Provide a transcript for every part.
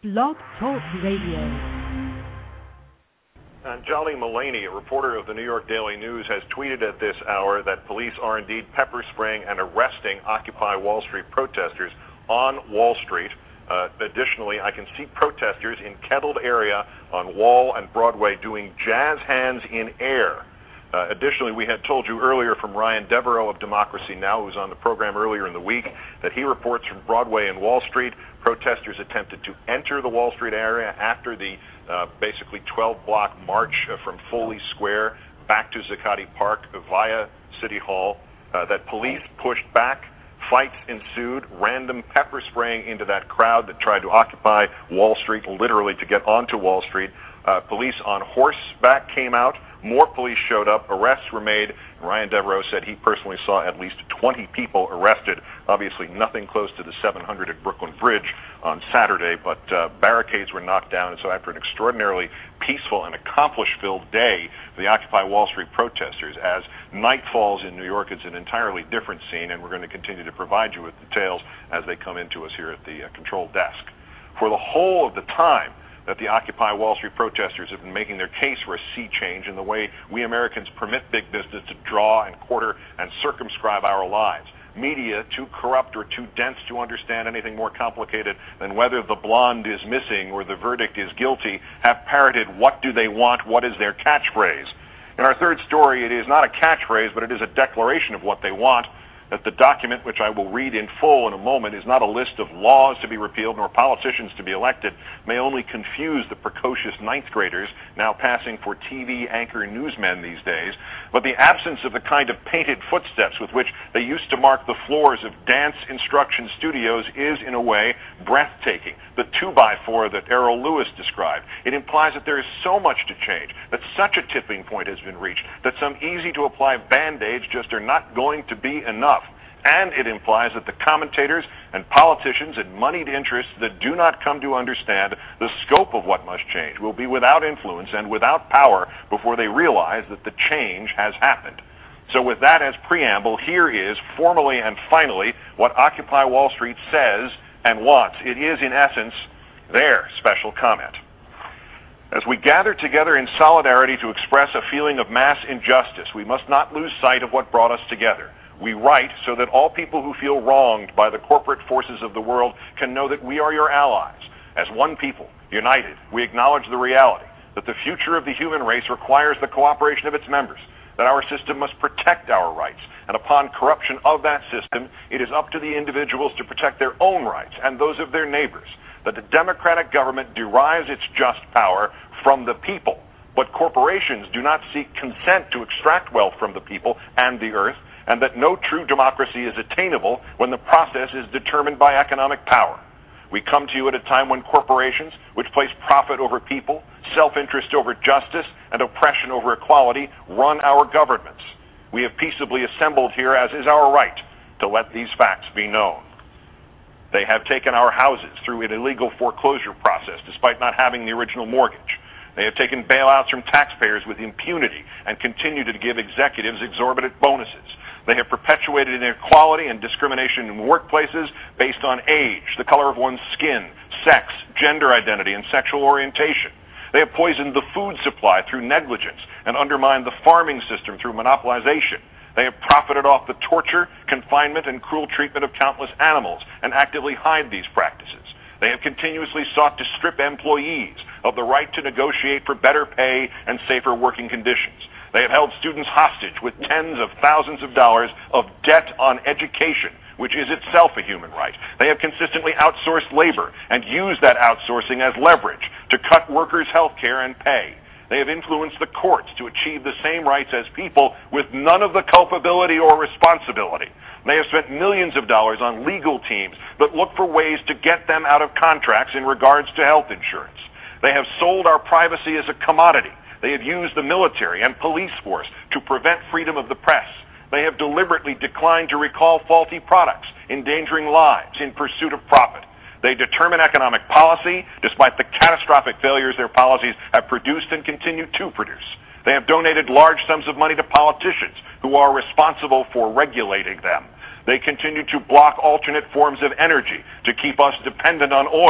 Blog Talk Radio. Jolly Mullaney, a reporter of the New York Daily News, has tweeted at this hour that police are indeed pepper spraying and arresting Occupy Wall Street protesters on Wall Street. Additionally, I can see protesters in kettled area on Wall and Broadway doing jazz hands in air. Additionally, we had told you earlier from Ryan Devereaux of Democracy Now!, who was on the program earlier in the week, that he reports from Broadway and Wall Street. Protesters attempted to enter the Wall Street area after the basically 12-block march from Foley Square back to Zuccotti Park via City Hall. That police pushed back. Fights ensued, random pepper spraying into that crowd that tried to occupy Wall Street, literally to get onto Wall Street. Police on horseback came out. More police showed up. Arrests were made. Ryan Devereaux said he personally saw at least 20 people arrested. Obviously nothing close to the 700 at Brooklyn Bridge on Saturday, but barricades were knocked down. And so after an extraordinarily peaceful and accomplish-filled day for the Occupy Wall Street protesters, as night falls in New York, it's an entirely different scene, and we're going to continue to provide you with details as they come into us here at the control desk. For the whole of the time that the Occupy Wall Street protesters have been making their case for a sea change in the way we Americans permit big business to draw and quarter and circumscribe our lives. Media, too corrupt or too dense to understand anything more complicated than whether the blonde is missing or the verdict is guilty, have parroted, what do they want, what is their catchphrase. In our third story, it is not a catchphrase, but it is a declaration of what they want. That the document, which I will read in full in a moment, is not a list of laws to be repealed nor politicians to be elected, may only confuse the precocious ninth graders now passing for TV anchor newsmen these days, but the absence of the kind of painted footsteps with which they used to mark the floors of dance instruction studios is, in a way, breathtaking. The 2x4 that Errol Lewis described. It implies that there is so much to change, that such a tipping point has been reached, that some easy-to-apply band-aids just are not going to be enough. And it implies that the commentators and politicians and moneyed interests that do not come to understand the scope of what must change will be without influence and without power before they realize that the change has happened. So with that as preamble, here is, formally and finally, what Occupy Wall Street says and wants. It is, in essence, their special comment. As we gather together in solidarity to express a feeling of mass injustice, we must not lose sight of what brought us together. We write so that all people who feel wronged by the corporate forces of the world can know that we are your allies. As one people, united, we acknowledge the reality that the future of the human race requires the cooperation of its members, that our system must protect our rights, and upon corruption of that system, it is up to the individuals to protect their own rights and those of their neighbors, that the democratic government derives its just power from the people, but corporations do not seek consent to extract wealth from the people and the earth, and that no true democracy is attainable when the process is determined by economic power. We come to you at a time when corporations, which place profit over people, self-interest over justice, and oppression over equality, run our governments. We have peaceably assembled here, as is our right, to let these facts be known. They have taken our houses through an illegal foreclosure process, despite not having the original mortgage. They have taken bailouts from taxpayers with impunity and continue to give executives exorbitant bonuses. They have perpetuated inequality and discrimination in workplaces based on age, the color of one's skin, sex, gender identity, and sexual orientation. They have poisoned the food supply through negligence and undermined the farming system through monopolization. They have profited off the torture, confinement, and cruel treatment of countless animals and actively hide these practices. They have continuously sought to strip employees of the right to negotiate for better pay and safer working conditions. They have held students hostage with tens of thousands of dollars of debt on education, which is itself a human right. They have consistently outsourced labor and used that outsourcing as leverage to cut workers' health care and pay. They have influenced the courts to achieve the same rights as people with none of the culpability or responsibility. They have spent millions of dollars on legal teams that look for ways to get them out of contracts in regards to health insurance. They have sold our privacy as a commodity. They have used the military and police force to prevent freedom of the press. They have deliberately declined to recall faulty products, endangering lives in pursuit of profit. They determine economic policy despite the catastrophic failures their policies have produced and continue to produce. They have donated large sums of money to politicians who are responsible for regulating them. They continue to block alternate forms of energy to keep us dependent on oil.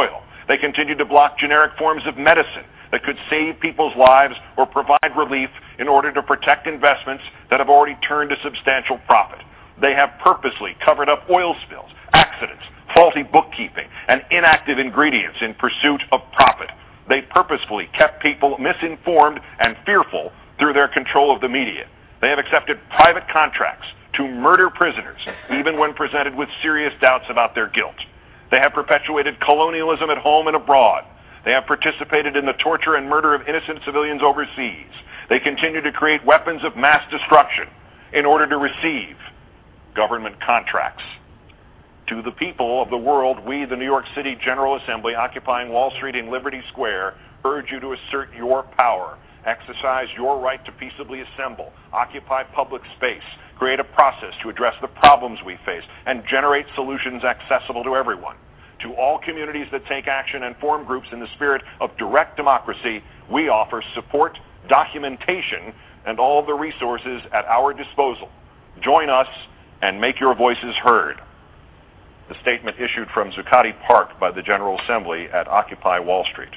They continued to block generic forms of medicine that could save people's lives or provide relief in order to protect investments that have already turned a substantial profit. They have purposely covered up oil spills, accidents, faulty bookkeeping, and inactive ingredients in pursuit of profit. They purposefully kept people misinformed and fearful through their control of the media. They have accepted private contracts to murder prisoners, even when presented with serious doubts about their guilt. They have perpetuated colonialism at home and abroad. They have participated in the torture and murder of innocent civilians overseas. They continue to create weapons of mass destruction in order to receive government contracts. To the people of the world, we, the New York City General Assembly, occupying Wall Street and Liberty Square, urge you to assert your power, exercise your right to peaceably assemble, occupy public space, create a process to address the problems we face, and generate solutions accessible to everyone. To all communities that take action and form groups in the spirit of direct democracy, we offer support, documentation, and all the resources at our disposal. Join us and make your voices heard. The statement issued from Zuccotti Park by the General Assembly at Occupy Wall Street.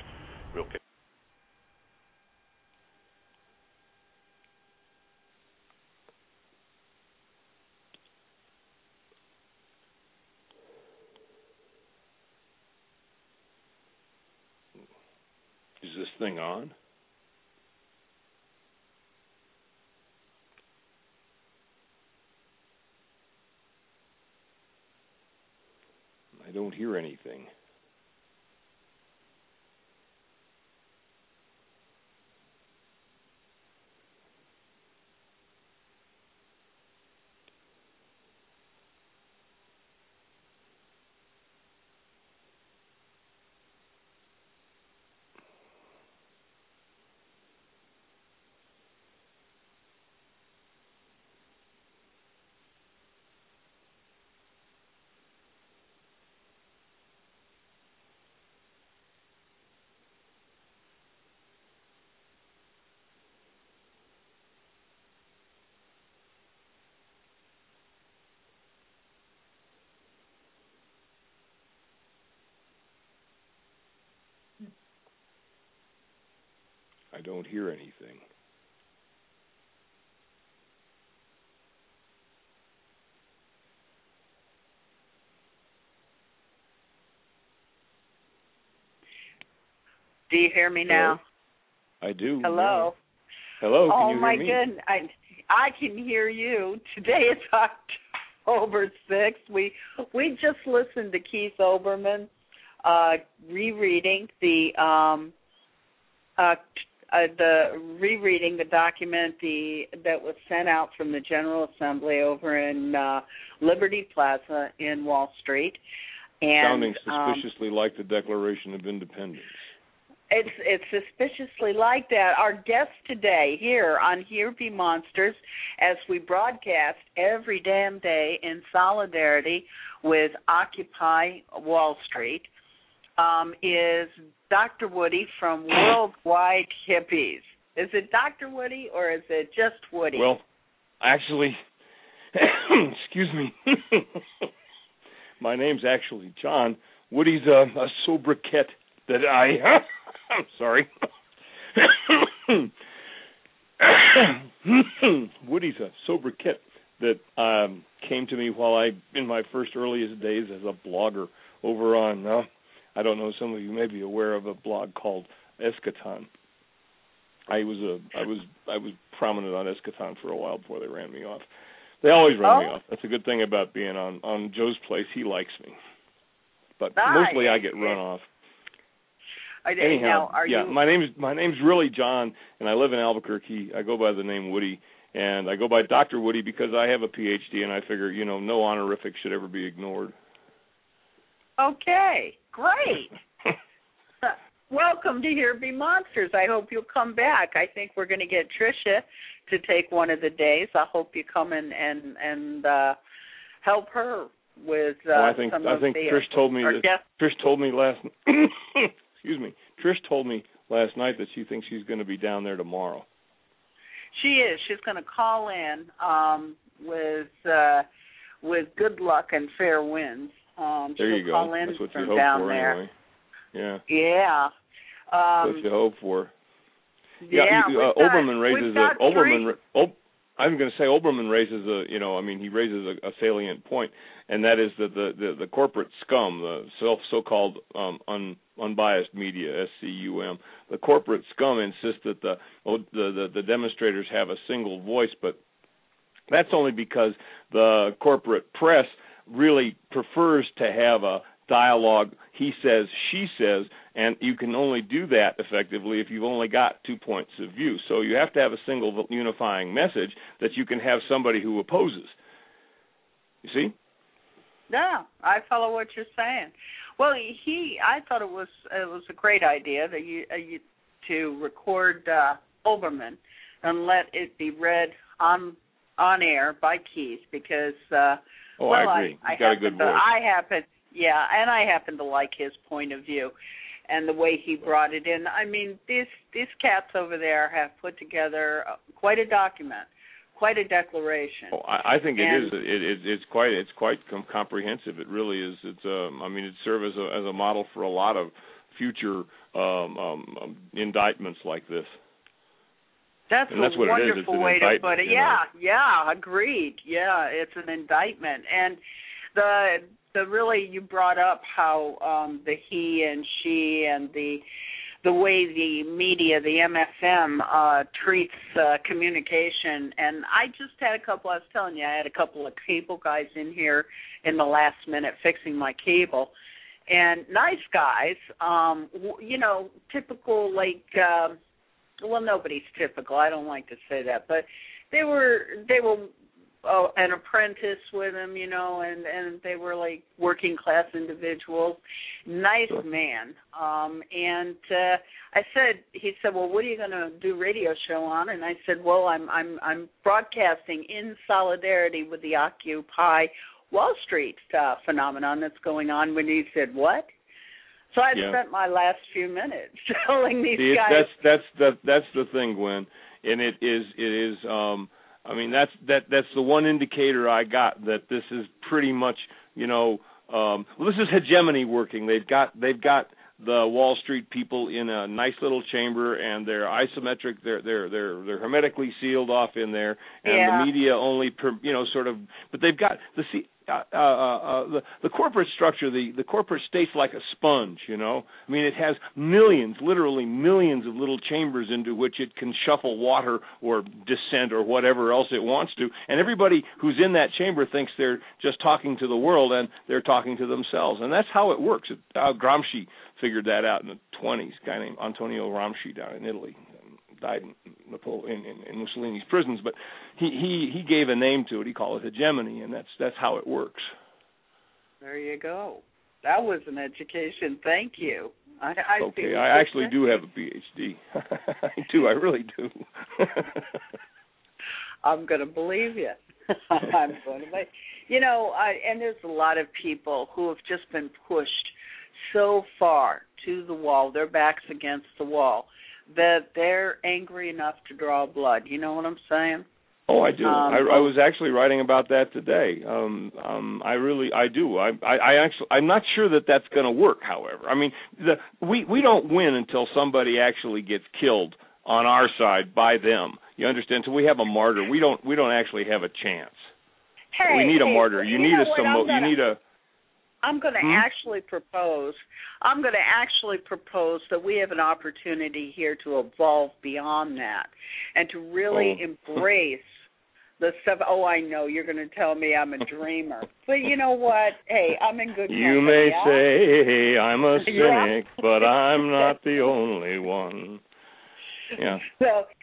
Is this thing on? I don't hear anything. I don't hear anything. Do you hear me now? I do. Hello. Yeah. Hello. Can Oh you hear my me? goodness, I can hear you. Today is October 6th. We just listened to Keith Olbermann rereading the document that was sent out from the General Assembly over in Liberty Plaza in Wall Street. And, sounding suspiciously like the Declaration of Independence. It's suspiciously like that. Our guest today here on Here Be Monsters, as we broadcast every damn day in solidarity with Occupy Wall Street, is Dr. Woody from Worldwide Hippies. Is it Dr. Woody or is it just Woody? Well, actually, excuse me, my name's actually John. Woody's a sobriquet that I'm sorry. Woody's a sobriquet that came to me while in my first earliest days as a blogger over on, I don't know, some of you may be aware of a blog called Eschaton. I was prominent on Eschaton for a while before they ran me off. They always run me off. That's a good thing about being on Joe's place. He likes me. But mostly I get run off. Anyhow, my name's really John, and I live in Albuquerque. I go by the name Woody, and I go by Dr. Woody because I have a PhD, and I figure, no honorific should ever be ignored. Okay, great. Welcome to Here Be Monsters. I hope you'll come back. I think we're going to get Tricia to take one of the days. I hope you come and help her with I think Trish told me last excuse me. Trish told me last night that she thinks she's going to be down there tomorrow. She is. She's going to call in with good luck and fair winds. There you go. Call in That's what from you hope down for there. anyway. Yeah. Yeah. What you hope for. Yeah. Oberman raises I'm going to say Oberman raises he raises a salient point, and that is that the corporate scum, the so-called unbiased media, SCUM, the corporate scum insists that the demonstrators have a single voice, but that's only because the corporate press really prefers to have a dialogue, he says, she says, and you can only do that effectively if you've only got 2 points of view. So you have to have a single unifying message that you can have somebody who opposes. You see? Yeah, I follow what you're saying. Well, I thought it was a great idea that you to record Oberman and let it be read on air by Keith because I agree. He's got a good voice. I happen to like his point of view and the way he brought it in. I mean, these cats over there have put together quite a document, quite a declaration. I think it is. It's quite comprehensive. It really is. It serves as a model for a lot of future indictments like this. That's a wonderful way to put it. Yeah, agreed. Yeah, it's an indictment. And the really, you brought up how the he and she and the way the media, the MFM, treats communication. And I just had I was telling you, I had a couple of cable guys in here in the last minute fixing my cable. And nice guys, typical well, nobody's typical. I don't like to say that, but they were an apprentice with him, and they were like working class individuals. Nice man. And he said, well, what are you going to do radio show on? And I said, well, I'm broadcasting in solidarity with the Occupy Wall Street phenomenon that's going on. When he said, what? So I spent my last few minutes telling these guys. That's the thing, Gwen, and it is. That's the one indicator I got that this is pretty much, this is hegemony working. They've got the Wall Street people in a nice little chamber, and they're isometric. They're hermetically sealed off in there, and the media only, But they've got the corporate structure, the corporate state's like a sponge, it has literally millions of little chambers into which it can shuffle water or dissent or whatever else it wants to, and everybody who's in that chamber thinks they're just talking to the world, and they're talking to themselves, and that's how it works. Gramsci figured that out in the 1920s, a guy named Antonio Gramsci down in Italy. Died in Mussolini's prisons, but he gave a name to it. He called it hegemony, and that's how it works. There you go. That was an education. Thank you. I actually do have a PhD. I do. I really do. I'm going to believe you. I'm going to believe. And there's a lot of people who have just been pushed so far to the wall, their backs against the wall, that they're angry enough to draw blood. You know what I'm saying? Oh, I do. I was actually writing about that today. I do. I'm not sure that that's going to work. However, we don't win until somebody actually gets killed on our side by them. You understand? So we have a martyr. We don't actually have a chance. We need a martyr. You need I'm going to actually propose that we have an opportunity here to evolve beyond that and to really embrace the stuff. Oh, I know you're going to tell me I'm a dreamer, but you know what? Hey, I'm in good company. You may say I'm a cynic, but I'm not the only one. Yeah. So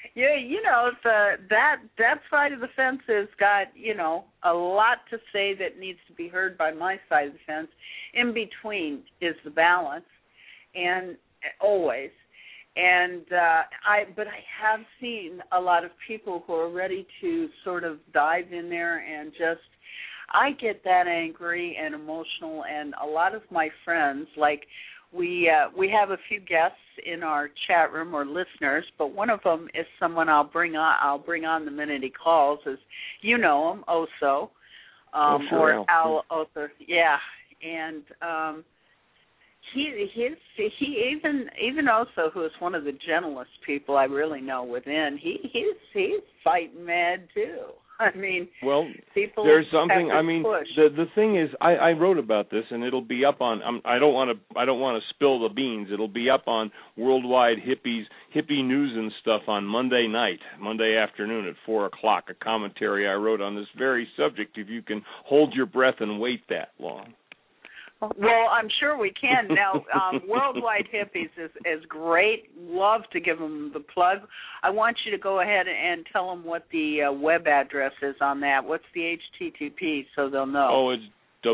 that side of the fence has got a lot to say that needs to be heard by my side of the fence. In between is the balance, and always. And I have seen a lot of people who are ready to sort of dive in there and just. I get that angry and emotional, and a lot of my friends We have a few guests in our chat room or listeners, but one of them is someone I'll bring on the minute he calls. Is you know him, Oso, sure, or Al Oso, yeah, and he even also, who is one of the gentlest people I really know within, he's fighting mad too. I mean, well, people there's something. have to I mean, push. the thing is, I wrote about this, and it'll be up on. I don't want to spill the beans. It'll be up on Worldwide Hippie News and stuff on Monday afternoon at 4:00. A commentary I wrote on this very subject. If you can hold your breath and wait that long. Well, I'm sure we can. Now, Worldwide Hippies is great. Love to give them the plug. I want you to go ahead and tell them what the web address is on that. What's the HTTP so they'll know? Oh, it's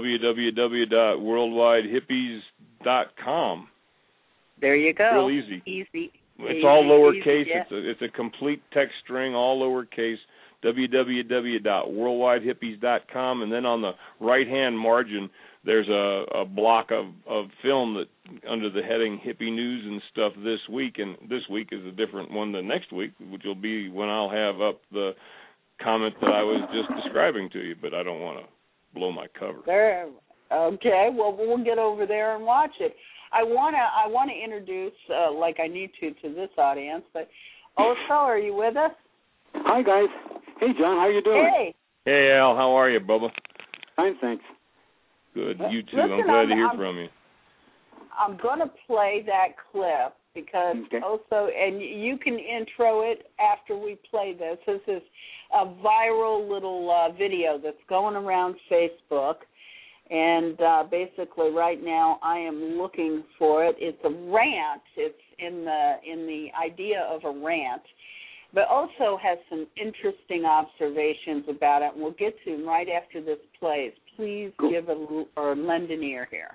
www.worldwidehippies.com. There you go. Real easy. Easy. It's all lowercase. Yeah. It's a complete text string, all lowercase. www.worldwidehippies.com, and then on the right-hand margin, there's a block of film that under the heading Hippie News and stuff this week, and this week is a different one than next week, which will be when I'll have up the comment that I was just describing to you, but I don't want to blow my cover. There. Okay, well, we'll get over there and watch it. I want to introduce, like I need to this audience, but Oso, are you with us? Hi, guys. Hey, John, how you doing? Hey, Al, how are you, Bubba? Fine, thanks. Good, you too. Listen, I'm glad to hear from you. I'm going to play that clip because also, and you can intro it after we play this. This is a viral little video that's going around Facebook, and basically right now I am looking for it. It's a rant. It's in the idea of a rant, but also has some interesting observations about it, and we'll get to them right after this plays. Please give or lend an ear here.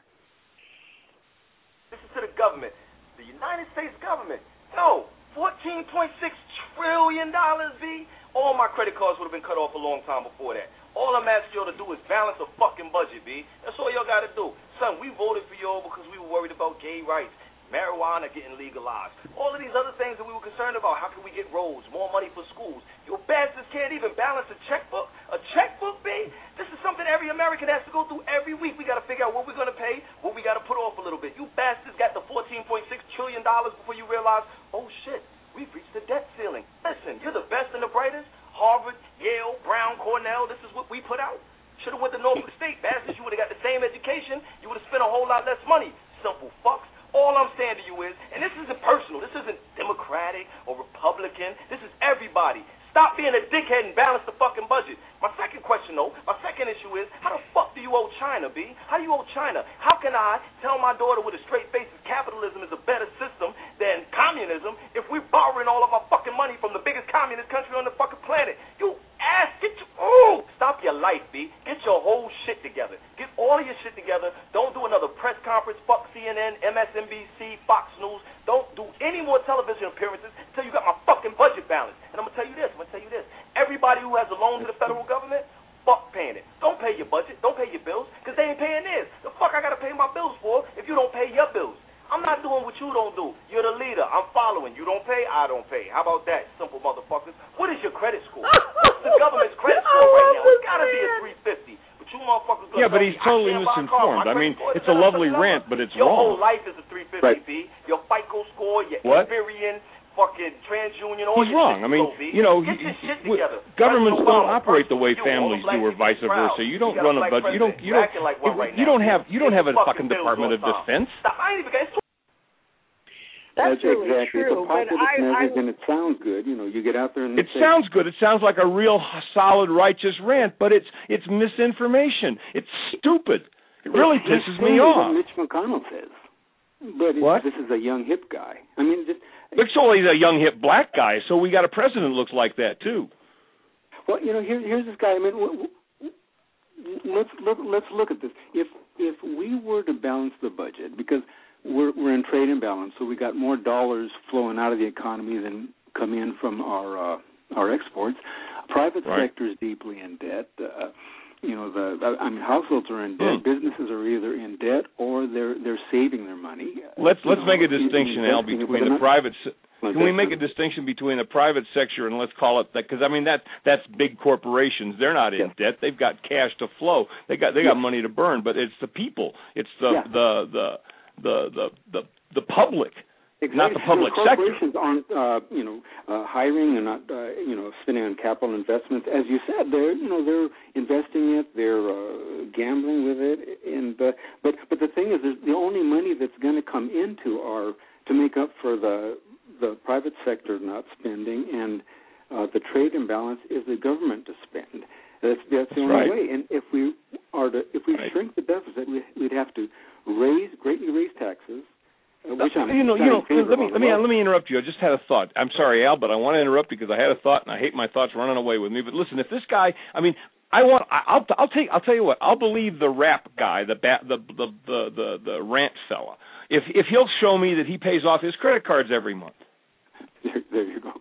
This is to the government, the United States government. No, $14.6 trillion, V. All my credit cards would have been cut off a long time before that. All I'm asking y'all to do is balance a fucking budget, V. That's all y'all got to do. Son, we voted for y'all because we were worried about gay rights, marijuana getting legalized, all of these other things that we were concerned about. How can we get roads, more money for schools? Your bastards can't even balance a checkbook. A checkbook, B? This is something every American has to go through every week. We got to figure out what we're going to pay, what we got to put off a little bit. You bastards got the $14.6 trillion before you realize, oh, shit, we've reached the debt ceiling. Listen, you're the best and the brightest. Harvard, Yale, Brown, Cornell, this is what we put out. Should have went to Norfolk State. Bastards, you would have got the same education. You would have spent a whole lot less money. Simple fucks. All I'm saying to you is, and this isn't personal, this isn't Democratic or Republican, this is everybody. Stop being a dickhead and balance the fucking budget. My second question, though, my second issue is, how the fuck do you owe China, B? How do you owe China? How can I tell my daughter with a straight face that capitalism is a better system than communism if we're borrowing all of our fucking money from the biggest communist country on the fucking planet? You ass, stop your life, B. Get your whole shit together. Get all of your shit together. Don't do another press conference. Fuck CNN, MSNBC, Fox News. Don't do any more television appearances until you got my fucking budget balanced. And I'm going to tell you this. Everybody who has a loan to the federal government, fuck paying it. Don't pay your budget. Don't pay your bills because they ain't paying theirs. The fuck I got to pay my bills for if you don't pay your bills? I'm not doing what you don't do. You're the leader. I'm following. You don't pay, I don't pay. How about that, simple motherfuckers? What is your credit score? What's the government's credit score right now? It's got to be a 350. But you motherfuckers yeah, but he's totally misinformed. I mean, it's a lovely rant, but it's your wrong. Your whole life is a 350, right. B. Your FICO score, your Experian, fucking TransUnion, all he's wrong. I mean, you know, governments don't operate the way families do, or vice versa. You don't run a budget. You don't have a fucking Department of Defense. That's really exactly true. It's a populist message, and it sounds good. You know, you get out there and it sounds good. It sounds like a real solid, righteous rant, but it's misinformation. It's stupid. It really pisses me off. What Mitch McConnell says, but this is a young hip guy. I mean, so he's a young hip black guy. So we got a president who looks like that too. Well, you know, here's this guy. I mean, let's look at this. If we were to balance the budget, because we're in trade imbalance, so we got more dollars flowing out of the economy than come in from our exports. Private sector is deeply in debt. Households are in debt. Businesses are either in debt or they're saving their money. Let's make a distinction, Al, between the private. Can we make a distinction between the private sector and let's call it that? Because I mean that's big corporations. They're not in debt. They've got cash to flow. They got money to burn. But it's the people. It's the public. Exactly. Not the public corporations sector. Aren't, hiring and not, spending on capital investments. As you said, they're investing it, they're gambling with it, and but the thing is, the only money that's going to come into to make up for the private sector not spending and the trade imbalance is the government to spend. That's the only way. And if we shrink the deficit, we'd have to greatly raise taxes. Which let me interrupt you. I just had a thought. I'm sorry, Al, but I want to interrupt you because I had a thought, and I hate my thoughts running away with me. But listen, if this guy, I'll tell you what. I'll believe the rap guy, the rant fella, if he'll show me that he pays off his credit cards every month. There you go.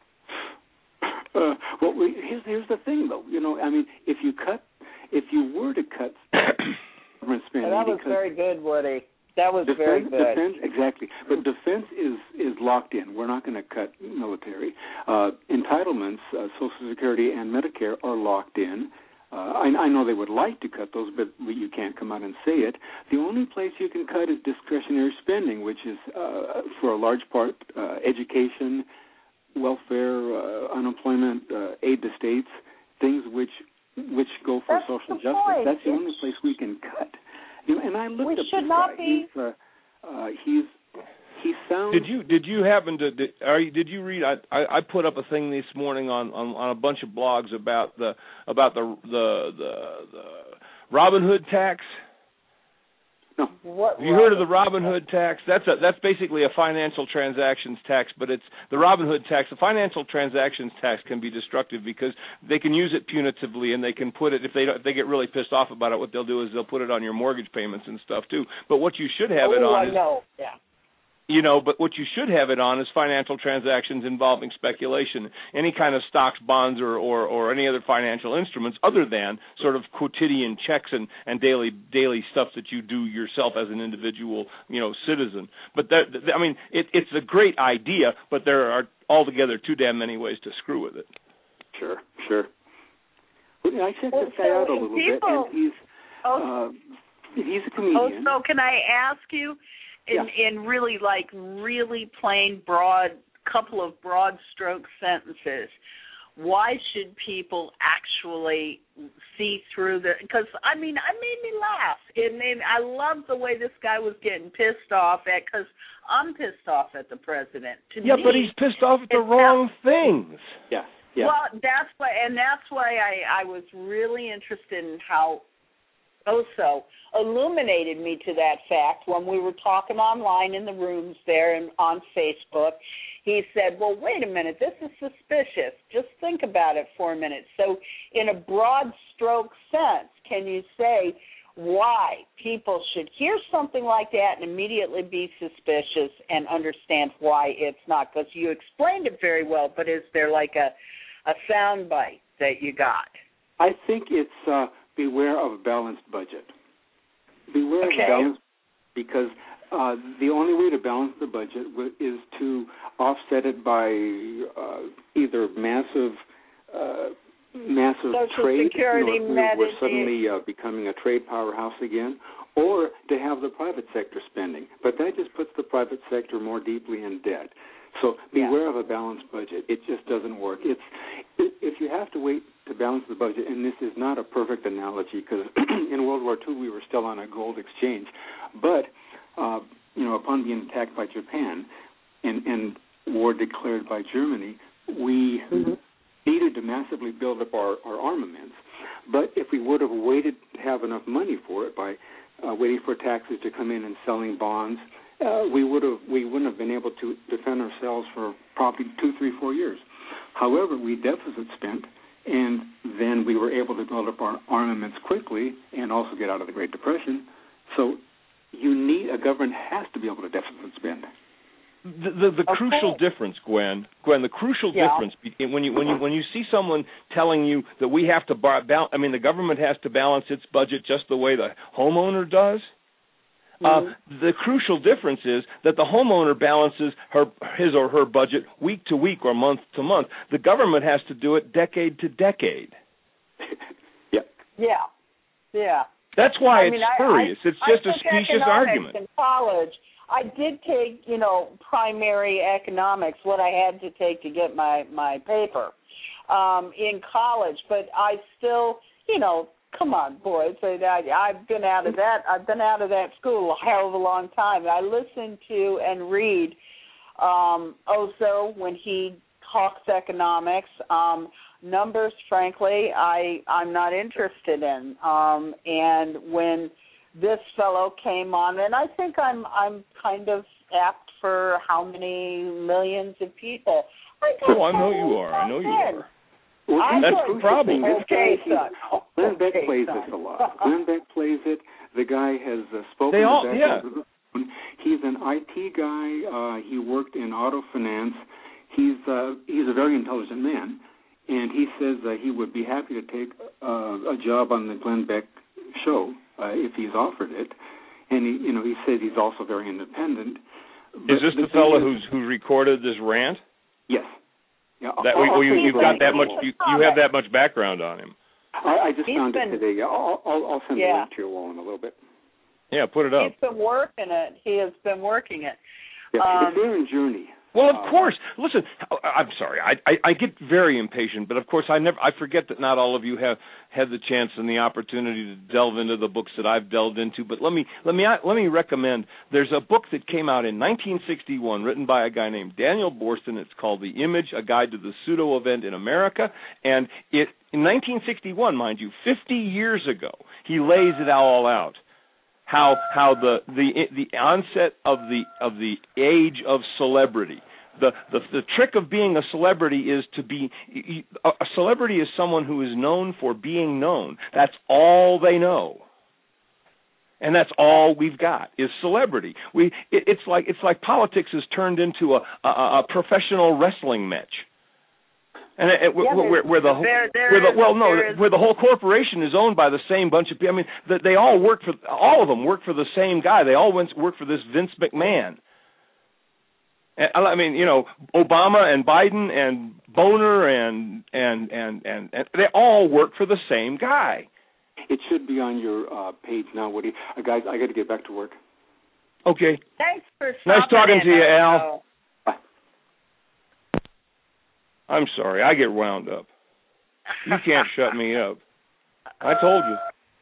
Well, here's the thing, though. If you were to cut government spending, that was very good, Woody. That was very good. Defense, exactly. But defense is locked in. We're not going to cut military. Entitlements, Social Security and Medicare are locked in. I know they would like to cut those, but you can't come out and say it. The only place you can cut is discretionary spending, which is, for a large part, education, welfare, unemployment, aid to states, things which go for social justice. Point. That's the only place we can cut. And I looked we up should this not guy. be. He sounds. Did you happen to? Did you read? I put up a thing this morning on a bunch of blogs about the Robin Hood tax. No. Have you heard of the Robin Hood tax? That's basically a financial transactions tax, but it's the Robin Hood tax. The financial transactions tax can be destructive because they can use it punitively, and they can put it if they get really pissed off about it. What they'll do is they'll put it on your mortgage payments and stuff too. But what you should have it on but what you should have it on is financial transactions involving speculation, any kind of stocks, bonds, or any other financial instruments other than sort of quotidian checks and daily stuff that you do yourself as an individual, citizen. But it's a great idea, but there are altogether too damn many ways to screw with it. Sure. Well, I checked this guy out a little bit, and he's a comedian. So can I ask you? In really plain couple of broad stroke sentences, why should people actually see through the? Because it made me laugh, and I love the way this guy was getting pissed off at. Because I'm pissed off at the president. But he's pissed off at the wrong things. Yeah. Well, that's why I was really interested in how Oso illuminated me to that fact when we were talking online in the rooms there and on Facebook. He said, well, wait a minute, this is suspicious. Just think about it for a minute. So in a broad stroke sense, can you say why people should hear something like that and immediately be suspicious and understand why it's not? Because you explained it very well, but is there like a sound bite that you got? I think it's beware of a balanced budget. Beware of a balanced, because the only way to balance the budget is to offset it by either massive Social trade. Security We're suddenly becoming a trade powerhouse again, or to have the private sector spending. But that just puts the private sector more deeply in debt. So beware of a balanced budget. It just doesn't work. If you have to wait to balance the budget, and this is not a perfect analogy because in World War II we were still on a gold exchange, but upon being attacked by Japan and war declared by Germany, we needed to massively build up our armaments. But if we would have waited to have enough money for it by waiting for taxes to come in and selling bonds, we wouldn't have been able to defend ourselves for probably 2, 3, 4 years. However, we deficit spent, and then we were able to build up our armaments quickly and also get out of the Great Depression. So a government has to be able to deficit spend. The crucial difference, Gwen, the crucial difference when you see someone telling you that we have to the government has to balance its budget just the way the homeowner does. The crucial difference is that the homeowner balances his or her budget week to week or month to month. The government has to do it decade to decade. Yeah. That's why it's spurious. It's just a specious argument. In college, I did take, primary economics, what I had to take to get my paper in college, but I still, come on, boys. I've been out of that. I've been out of that school a hell of a long time. I listen to and read Oso when he talks economics. Numbers, frankly, I'm not interested in. And when this fellow came on, and I think I'm kind of apt for how many millions of people. I know you are. Well, that's the problem. Glenn Beck plays this a lot. Glenn Beck plays it. The guy has spoken to that. He's an IT guy. He worked in auto finance. He's a very intelligent man, and he says he would be happy to take a job on the Glenn Beck show if he's offered it. And he says he's also very independent. Is this the fellow who recorded this rant? Yes. Yeah. You've got that much. You have that much background on him. I just found it today. I'll send a link to you all in a little bit. Yeah, put it up. He's been working it. He has been working it. Yeah, it's there in Journey. Well, of course. Listen, I'm sorry. I get very impatient, but of course I forget that not all of you have had the chance and the opportunity to delve into the books that I've delved into. But let me recommend. There's a book that came out in 1961, written by a guy named Daniel Boorstin. It's called The Image: A Guide to the Pseudo Event in America, and in 1961, mind you, 50 years ago, he lays it all out. How the onset of the age of celebrity. The trick of being a celebrity is to be a celebrity is someone who is known for being known. That's all they know, and that's all we've got is celebrity. It's like politics has turned into a professional wrestling match. And where the whole corporation is owned by the same bunch of people. I mean, they all all of them work for the same guy. They all work for this Vince McMahon. I mean, Obama and Biden and Boner and they all work for the same guy. It should be on your page now, Woody. Guys, I got to get back to work. Okay. Thanks for nice talking to you, Al. Bye. I'm sorry, I get wound up. You can't shut me up. I told you.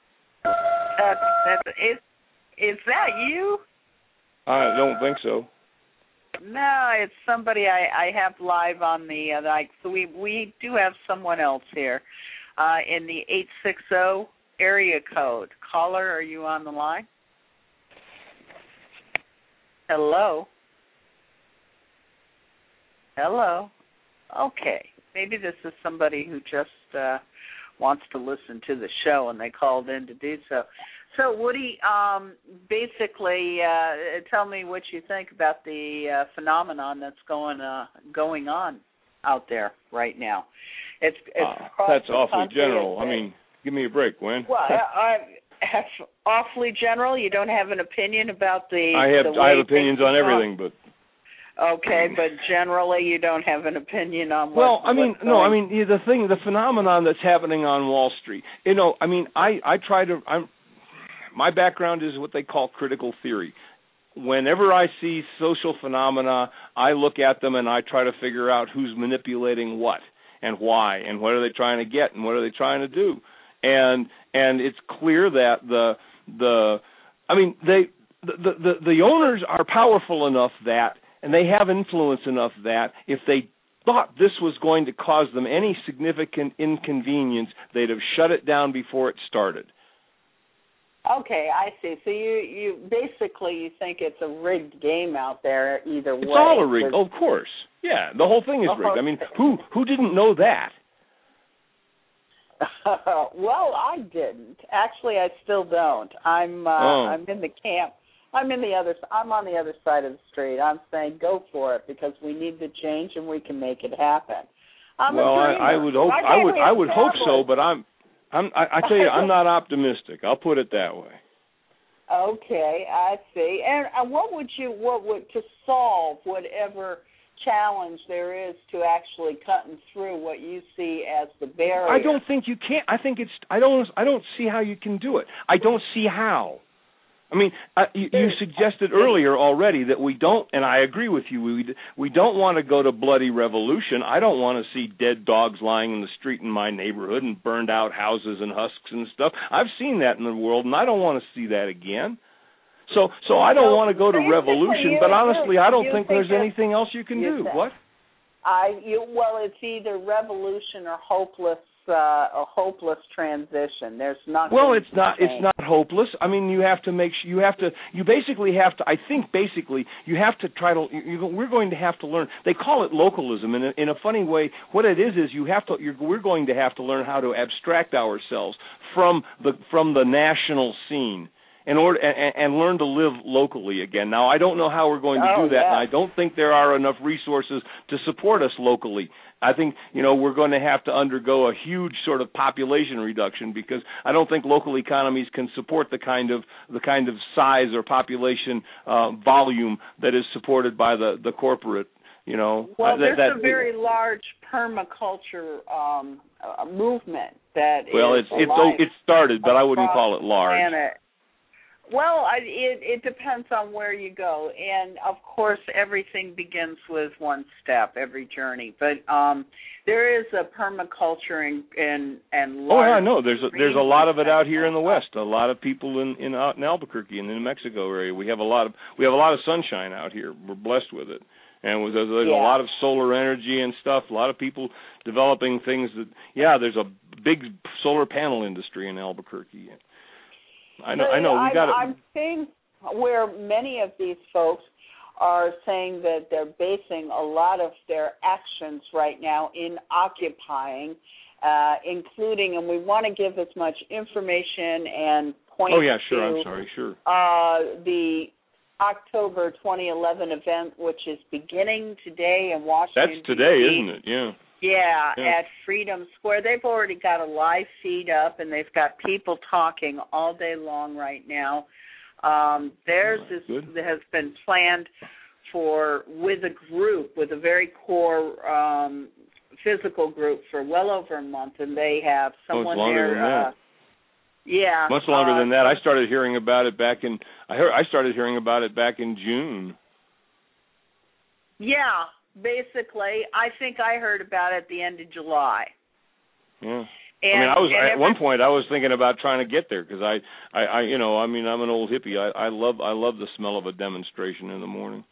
Is that you? I don't think so. No, it's somebody I have live on the so we do have someone else here in the 860 area code. Caller, are you on the line? Hello. Okay, maybe this is somebody who just wants to listen to the show and they called in to do so. So, Woody, basically, tell me what you think about the phenomenon that's going on out there right now. It's that's awfully general. I mean, give me a break, Gwen. Well, awfully general. You don't have an opinion about the. I have opinions on everything, but. Okay, but generally you don't have an opinion on what. Well, the phenomenon that's happening on Wall Street. My background is what they call critical theory. Whenever I see social phenomena, I look at them and I try to figure out who's manipulating what and why and what are they trying to get and what are they trying to do. And it's clear that the owners are powerful enough that, and they have influence enough that if they thought this was going to cause them any significant inconvenience, they'd have shut it down before it started. Okay, I see. So you basically think it's a rigged game out there either way. It's all a rig. Of course. Yeah, the whole thing is rigged. I mean, who didn't know that? Well, I didn't. Actually, I still don't. I'm in the camp. I'm on the other side of the street. I'm saying go for it because we need the change and we can make it happen. I would hope so, but I tell you, I'm not optimistic. I'll put it that way. Okay, I see. And what would to solve whatever challenge there is to actually cutting through what you see as the barrier. I don't think you can. I think it's. I don't see how you can do it. I don't see how. I mean, you suggested earlier already that we don't, and I agree with you. We don't want to go to bloody revolution. I don't want to see dead dogs lying in the street in my neighborhood and burned out houses and husks and stuff. I've seen that in the world, and I don't want to see that again. So I don't want to go to revolution, but honestly, I don't think there's anything else you can do. What? Well, it's either revolution or a hopeless transition. There's nothing. Well, it's not hopeless. I mean, you basically have to. I think basically you have to try to. We're going to have to learn. They call it localism in a funny way. What it is we're going to have to learn how to abstract ourselves from the national scene. And learn to live locally again. Now, I don't know how we're going to do that, and I don't think there are enough resources to support us locally. I think, we're going to have to undergo a huge sort of population reduction because I don't think local economies can support the kind of size or population volume that is supported by the corporate. Well, there's a very large permaculture movement that. Well, it started, but I wouldn't call it large. Well, it depends on where you go, and of course, everything begins with one step, every journey. But there is a permaculture and large. No, there's a lot of it out here in the West. A lot of people out in Albuquerque and in the New Mexico area. We have a lot of sunshine out here. We're blessed with it, and there's a lot of solar energy and stuff. A lot of people developing things that. Yeah, there's a big solar panel industry in Albuquerque. I know. We got it. I'm seeing where many of these folks are saying that they're basing a lot of their actions right now in occupying, including, and we want to give as much information and point to. Oh yeah, sure. I'm sorry, sure. The October 2011 event, which is beginning today in Washington. That's today, isn't it? Yeah. Yeah, at Freedom Square. They've already got a live feed up, and they've got people talking all day long right now. Theirs has been planned with a very core physical group for well over a month, and they have someone there. Than that. Yeah, much longer than that. I started hearing about it back in. I started hearing about it back in June. Yeah. Basically, I think I heard about it at the end of July. Yeah. At one point I was thinking about trying to get there because I'm an old hippie. I love the smell of a demonstration in the morning.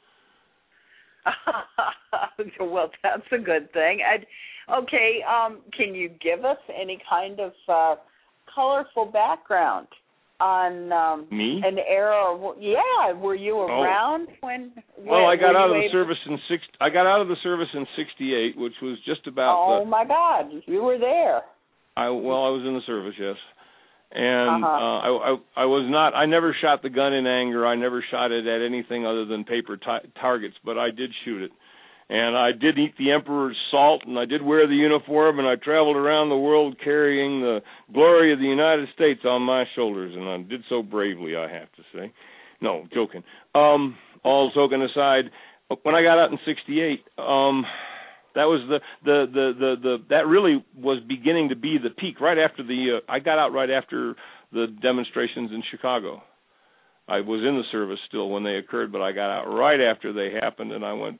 Well, that's a good thing. Can you give us any kind of colorful background on me? An era? Were you around when? Well, I got out of the service in I got out of the service in '68, which was just about. Oh my God, you were there. I was in the service, yes, and I was not. I never shot the gun in anger. I never shot it at anything other than paper targets, but I did shoot it. And I did eat the Emperor's salt, and I did wear the uniform, and I traveled around the world carrying the glory of the United States on my shoulders, and I did so bravely, I have to say. No, joking. All joking aside, when I got out in '68, that was that really was beginning to be the peak. Right after I got out right after the demonstrations in Chicago. I was in the service still when they occurred, but I got out right after they happened, and I went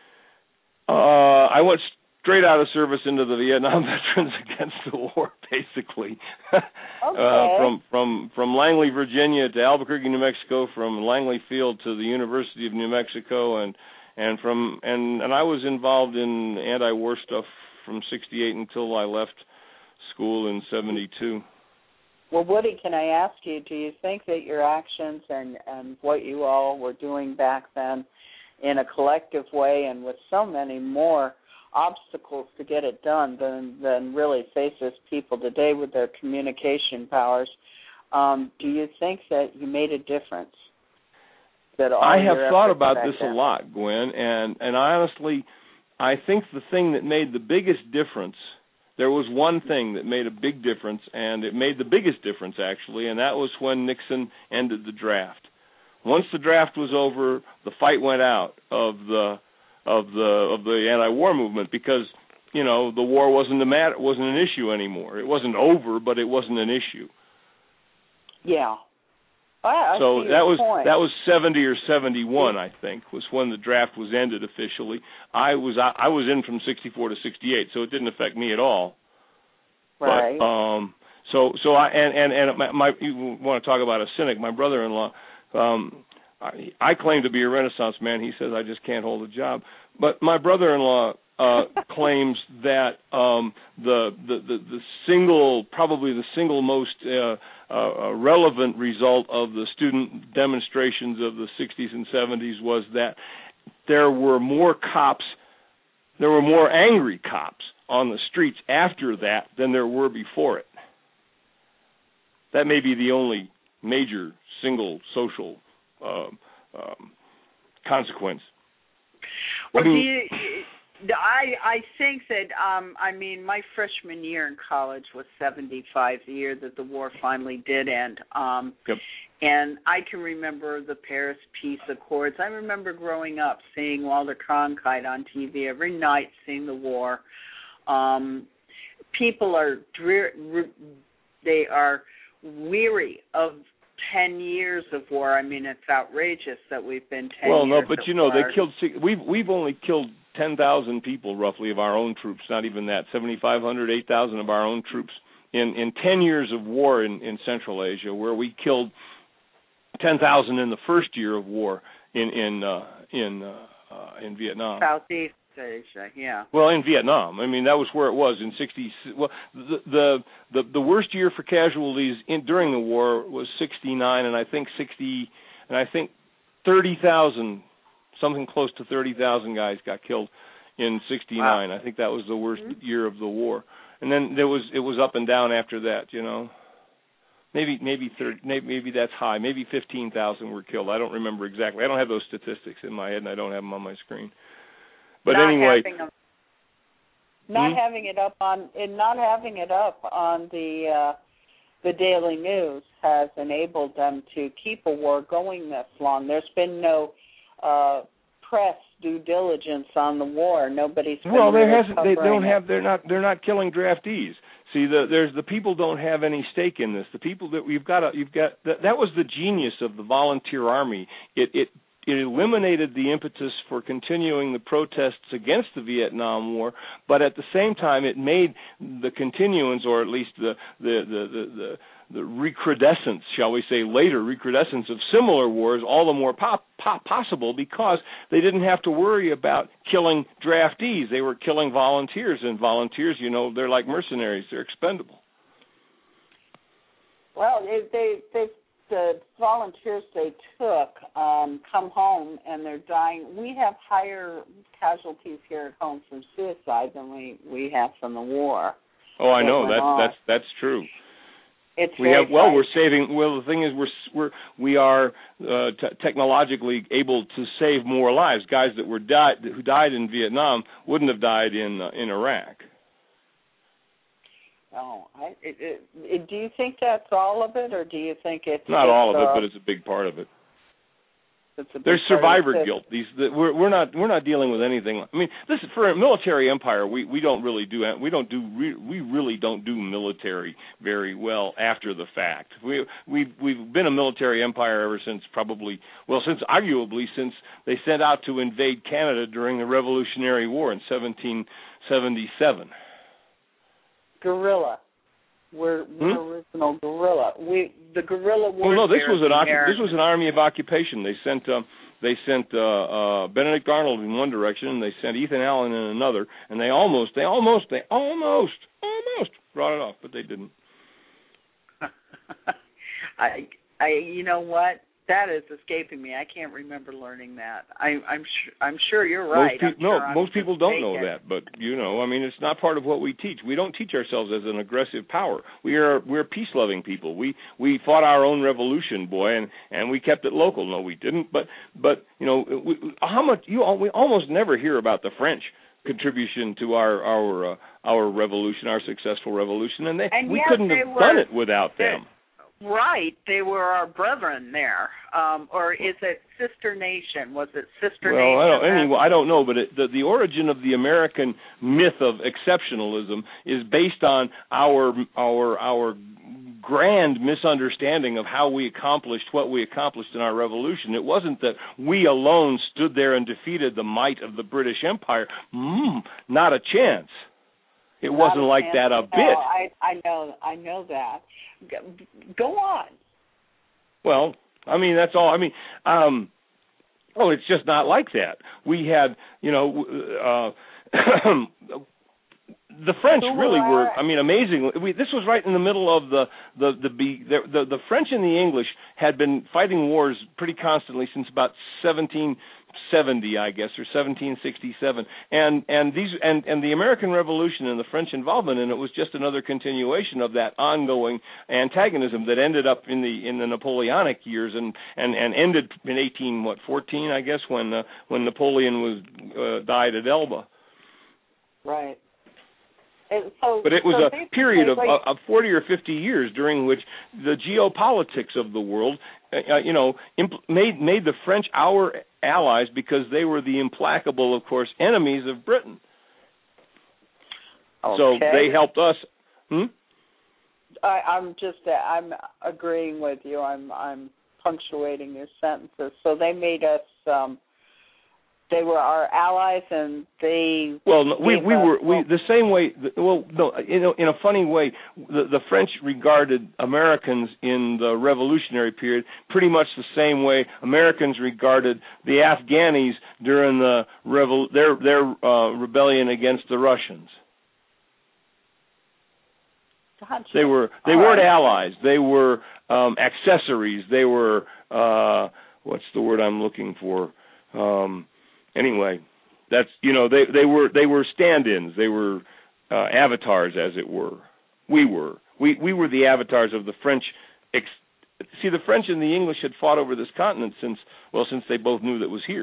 straight out of service into the Vietnam Veterans Against the War, basically. Okay. From Langley, Virginia to Albuquerque, New Mexico, from Langley Field to the University of New Mexico, and I was involved in anti-war stuff from '68 until I left school in '72. Well, Woody, can I ask you, do you think that your actions and what you all were doing back then in a collective way and with so many more obstacles to get it done than really faces people today with their communication powers, do you think that you made a difference? I have thought about this a lot, Gwen, and honestly, I think the thing that made the biggest difference, there was one thing that made a big difference, and it made the biggest difference, actually, and that was when Nixon ended the draft. Once the draft was over, the fight went out of the the anti-war movement, because the war wasn't an issue anymore. It wasn't over, but it wasn't an issue. Yeah. I so see that your point. was 70 or 71, I think, was when the draft was ended officially. I was in from 64 to 68, so it didn't affect me at all. Right. But, you want to talk about a cynic? My brother-in-law, I claim to be a Renaissance man. He says I just can't hold a job. But my brother-in-law claims that probably the single most relevant result of the student demonstrations of the 60s and 70s was that there were more angry cops on the streets after that than there were before it. That may be the only major single social consequence. Well, I think that, my freshman year in college was 75, the year that the war finally did end. Yep. And I can remember the Paris Peace Accords. I remember growing up seeing Walter Cronkite on TV every night, seeing the war. People are weary of 10 years of war. I mean, it's outrageous that we've been 10 years. Well, no, but war. they killed. We've only killed 10,000 people roughly of our own troops. Not even that. 7,500, 8,000 of our own troops in 10 years of war in Central Asia, where we killed 10,000 in the first year of war in Vietnam. Southeast Asia, yeah. Well, in Vietnam, I mean, that was where it was in 60. Well, the worst year for casualties during the war was 69, and I think 30,000, something close to 30,000 guys got killed in 69. Wow. I think that was the worst year of the war, and then it was up and down after that. Maybe that's high. Maybe 15,000 were killed. I don't remember exactly. I don't have those statistics in my head, and I don't have them on my screen. But anyway, not having it up on the Daily News has enabled them to keep a war going this long. There's been no press due diligence on the war. Nobody's been They're not killing draftees. See, the people don't have any stake in this. The people that that was the genius of the volunteer army. It eliminated the impetus for continuing the protests against the Vietnam War, but at the same time, it made the continuance, or at least the recrudescence, shall we say, later recrudescence of similar wars, all the more possible because they didn't have to worry about killing draftees. They were killing volunteers, and volunteers, they're like mercenaries. They're expendable. Well, the volunteers they took come home and they're dying. We have higher casualties here at home from suicide than we have from the war. Oh, I know that's true. We're saving. Well, the thing is, we are technologically able to save more lives. Guys who died in Vietnam wouldn't have died in Iraq. Oh, do you think that's all of it, or do you think it's not all of it, but it's a big part of it? There's survivor guilt. We're not dealing with anything. I mean, listen, for a military empire, we really don't do military very well after the fact. We've been a military empire ever since since they set out to invade Canada during the Revolutionary War in 1777. Guerrilla. We're original guerrilla. The guerrilla war. Well, no, this was an army of occupation. They sent Benedict Arnold in one direction, and they sent Ethan Allen in another, and they almost brought it off, but they didn't. You know what? That is escaping me. I can't remember learning that. I'm sure you're right. Most people don't know that, but it's not part of what we teach. We don't teach ourselves as an aggressive power. We're peace-loving people. We fought our own revolution, boy, and we kept it local. No, we didn't. But we almost never hear about the French contribution to our revolution, our successful revolution, and we couldn't have done it without them. right. They were our brethren there. Or is it sister nation? Was it sister well, nation? I don't know, but the origin of the American myth of exceptionalism is based on our grand misunderstanding of how we accomplished what we accomplished in our revolution. It wasn't that we alone stood there and defeated the might of the British Empire. Not a chance. It wasn't like that a bit. I know that. Go on. Well, I mean, that's all. I mean, it's just not like that. We had, the French really were. I mean, amazingly. This was right in the middle of the French and the English had been fighting wars pretty constantly since about 1770, I guess, or 1767, and the American Revolution and the French involvement in it was just another continuation of that ongoing antagonism that ended up in the Napoleonic years and ended in 1814, I guess, when Napoleon died at Elba. Right. But it was a period of 40 or 50 years during which the geopolitics of the world, made the French our allies because they were the implacable, of course, enemies of Britain. Okay. So they helped us. I'm agreeing with you. I'm punctuating your sentences. So they made us. They were our allies, and they. Well, we were the same way. Well, no, in a funny way, the French regarded Americans in the Revolutionary period pretty much the same way Americans regarded the Afghanis during their rebellion against the Russians. Gotcha. They weren't allies. They were accessories. They were what's the word I'm looking for? Anyway, that's they were stand-ins. They were avatars, as it were. We were the avatars of the French. See, the French and the English had fought over this continent since they both knew that it was here.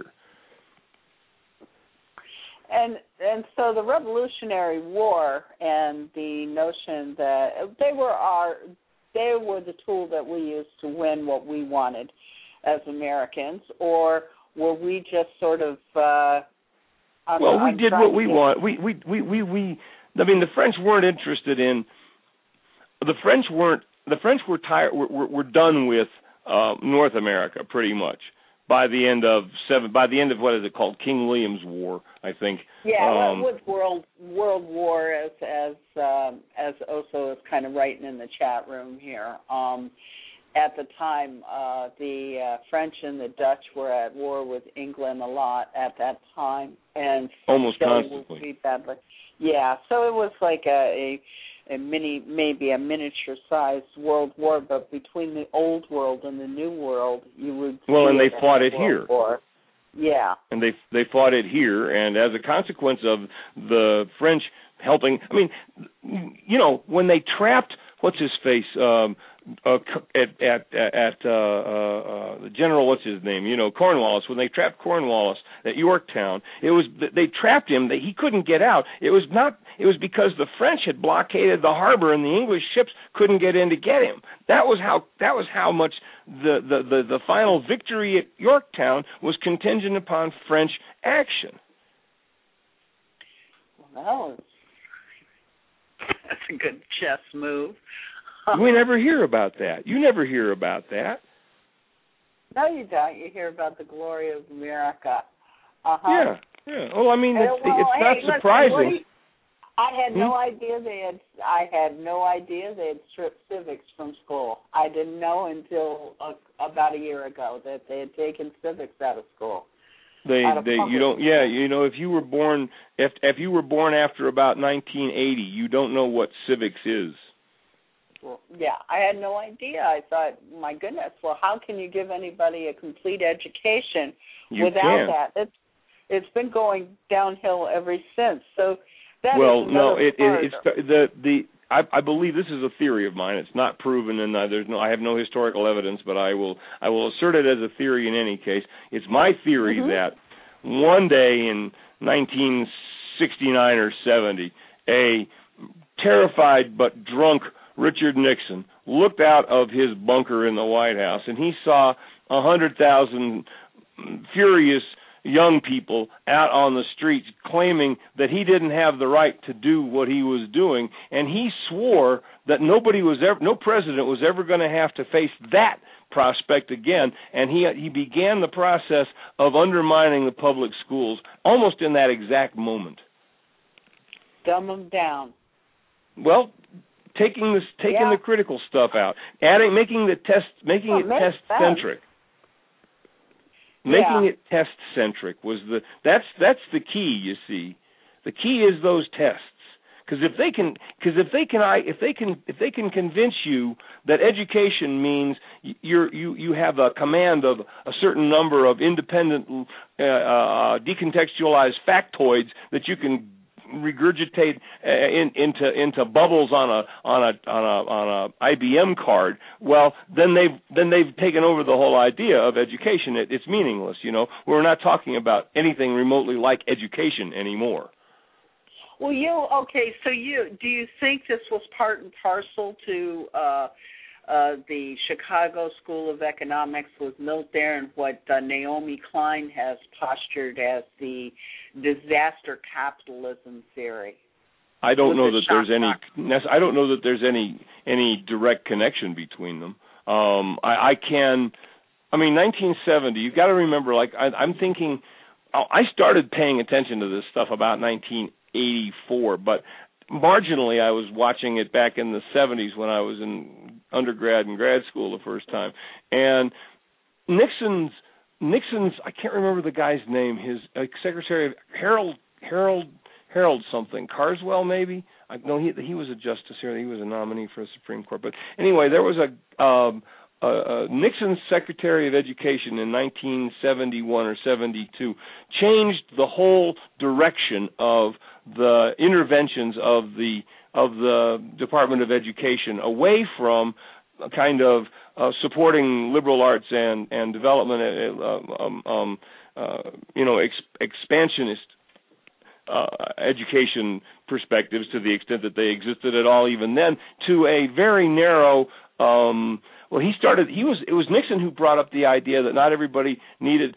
And so the Revolutionary War and the notion that they were the tool that we used to win what we wanted as Americans, or were we just sort of? We did what we want. We. I mean, the French weren't interested in. The French were tired. Were done with North America pretty much by the end of what is it called? King William's War, I think. Yeah, with World War as Oso is kind of writing in the chat room here. At the time, the French and the Dutch were at war with England a lot at that time, and almost constantly. Badly. Yeah, so it was like maybe a miniature-sized world war, but between the old world and the new world, you would. Well, and they fought it here. War. Yeah. And they fought it here, and as a consequence of the French helping, I mean, when they trapped what's his face. At the general, what's his name? Cornwallis. When they trapped Cornwallis at Yorktown, they trapped him. He couldn't get out. It was because the French had blockaded the harbor and the English ships couldn't get in to get him. That was how much the final victory at Yorktown was contingent upon French action. Well, that's a good chess move. We never hear about that. You never hear about that. No, you don't. You hear about the glory of America. Uh-huh. Yeah. Well, I mean, it's not surprising. I had no idea they had stripped civics from school. I didn't know until about a year ago that they had taken civics out of school. If you were born after about 1980, you don't know what civics is. Well, yeah, I had no idea. I thought, my goodness, well, how can you give anybody a complete education without that? It's been going downhill ever since. So that I believe this is a theory of mine. It's not proven, and I have no historical evidence, but I will assert it as a theory in any case. It's my theory that one day in 1969 or 70, a terrified but drunk Richard Nixon looked out of his bunker in the White House and he saw 100,000 furious young people out on the streets claiming that he didn't have the right to do what he was doing, and he swore that no president was ever going to have to face that prospect again, and he began the process of undermining the public schools almost in that exact moment. Dumb them down. Well, taking the critical stuff out, making it test-centric. Making it test-centric was that's the key. You see, the key is those tests. Because if they can convince you that education means you have a command of a certain number of independent, decontextualized factoids that you can regurgitate into bubbles on a IBM card, well, then they've taken over the whole idea of education. It's meaningless, you know. We're not talking about anything remotely like education anymore. Well, so do you think this was part and parcel to the Chicago School of Economics with Milt Thayer and what Naomi Klein has postured as the disaster capitalism theory? I don't know that there's any direct connection between them. 1970. You got to remember, I'm thinking, I started paying attention to this stuff about 1984, but marginally I was watching it back in the 70s when I was in undergrad and grad school the first time. And Nixon's I can't remember the guy's name, his secretary of Harold something, Carswell maybe? No, he was a justice here. He was a nominee for the Supreme Court. But anyway, there was a Nixon's Secretary of Education in 1971 or 72 changed the whole direction of the interventions of the Department of Education away from kind of supporting liberal arts and development, expansionist education perspectives to the extent that they existed at all even then, to a very narrow. It was Nixon who brought up the idea that not everybody needed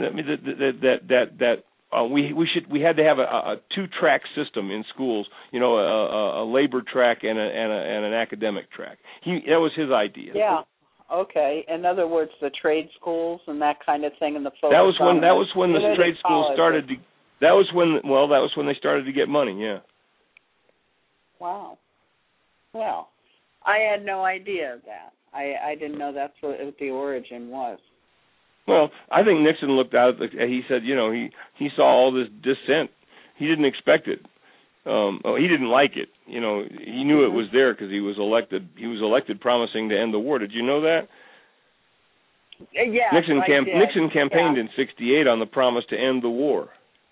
we had to have a two-track system in schools, a labor track and an academic track. That was his idea. Yeah. Okay. In other words, the trade schools and that kind of thing, and the focus. That was when the trade schools started to. That was when they started to get money. Yeah. Wow. Well, I had no idea of that. I didn't know that's what the origin was. Well, I think Nixon looked out. He said, he saw all this dissent. He didn't expect it. He didn't like it. He knew it was there because he was elected. He was elected promising to end the war. Did you know that? Yeah. Nixon campaigned in '68 on the promise to end the war.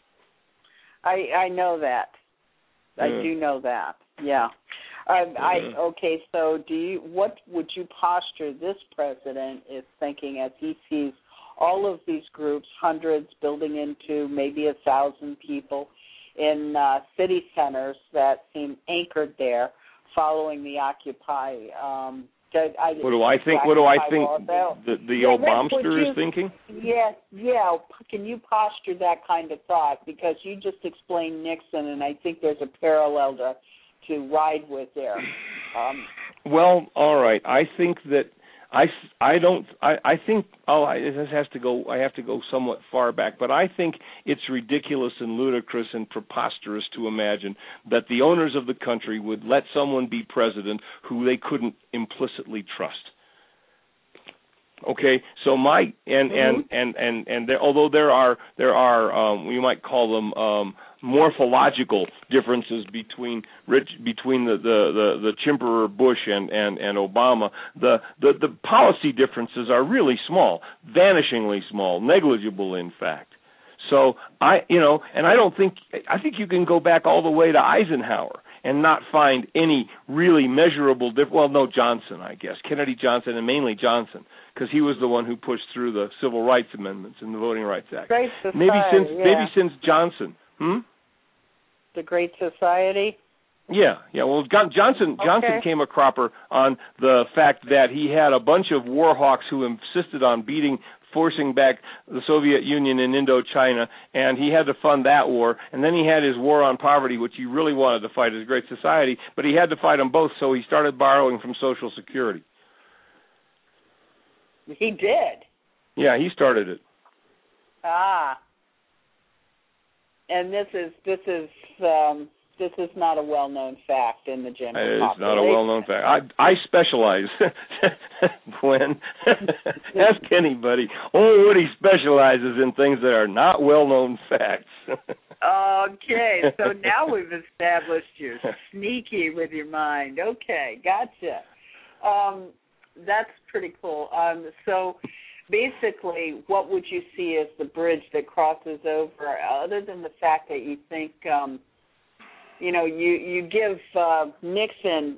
I know that. I do know that. Yeah. Okay. So, what would you posture this president is thinking as he sees all of these groups, hundreds building into maybe 1,000 people in city centers that seem anchored there, following the Occupy? What do I think? The Obamster is thinking? Yeah. Can you posture that kind of thought? Because you just explained Nixon, and I think there's a parallel to ride with there. Well, all right. I think that I have to go somewhat far back, but I think it's ridiculous and ludicrous and preposterous to imagine that the owners of the country would let someone be president who they couldn't implicitly trust. Okay, so although there are we might call them morphological differences between the chimperer Bush and Obama, the policy differences are really small, vanishingly small, negligible in fact. So I think you can go back all the way to Eisenhower and not find any really measurable difference. Well, no, Johnson, I guess. Kennedy, Johnson, and mainly Johnson, because he was the one who pushed through the Civil Rights Amendments and the Voting Rights Act. Great Society, maybe since Johnson. The Great Society? Yeah. Well, Johnson came a cropper on the fact that he had a bunch of war hawks who insisted on forcing back the Soviet Union in Indochina, and he had to fund that war. And then he had his war on poverty, which he really wanted to fight as Great Society, but he had to fight them both, so he started borrowing from Social Security. He did? Yeah, he started it. And this is not a well-known fact in the general population. It's not a well-known fact. I specialize, Gwen. Ask anybody. Only Woody specializes in things that are not well-known facts. Okay, so now we've established you're sneaky with your mind. Okay, gotcha. That's pretty cool. So basically, what would you see as the bridge that crosses over, other than the fact that you think, you give Nixon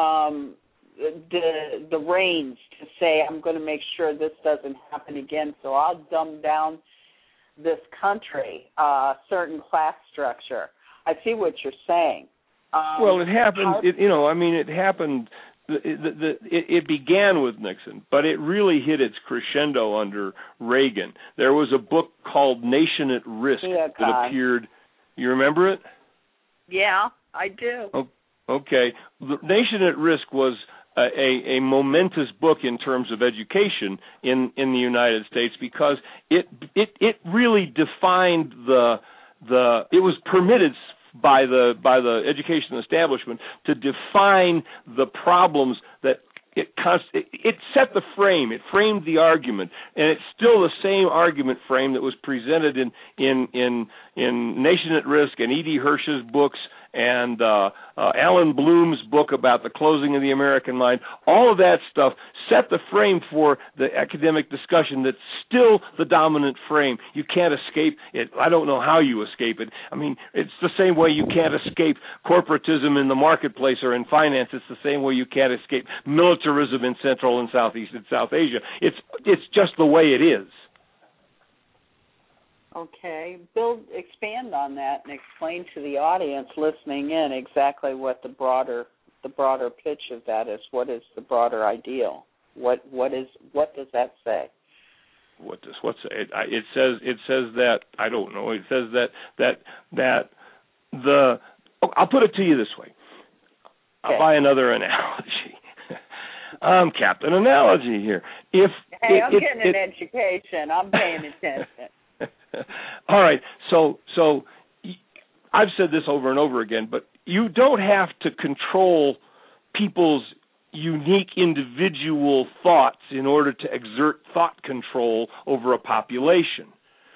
the reins to say, I'm going to make sure this doesn't happen again, so I'll dumb down this country, certain class structure. I see what you're saying. Well, it happened. It happened. It began with Nixon, but it really hit its crescendo under Reagan. There was a book called Nation at Risk that appeared. You remember it? Yeah, I do. Okay. Nation at Risk was a momentous book in terms of education in the United States, because it really defined it was permitted by the education establishment to define the problems that it set the frame. It framed the argument, and it's still the same argument frame that was presented in Nation at Risk and E.D. Hirsch's books and Alan Bloom's book about the closing of the American mind. All of that stuff set the frame for the academic discussion that's still the dominant frame. You can't escape it. I don't know how you escape it. I mean, it's the same way you can't escape corporatism in the marketplace or in finance. It's the same way you can't escape militarism in Central and Southeast and South Asia. It's just the way it is. Okay. Bill, expand on that and explain to the audience listening in exactly what the broader pitch of that is. What is the broader ideal? What does that say? What does what say? It says that, I don't know. It says that I'll put it to you this way. Okay. I'll buy another analogy. I'm Captain Analogy here. I'm getting an education. I'm paying attention. All right, so I've said this over and over again, but you don't have to control people's unique individual thoughts in order to exert thought control over a population.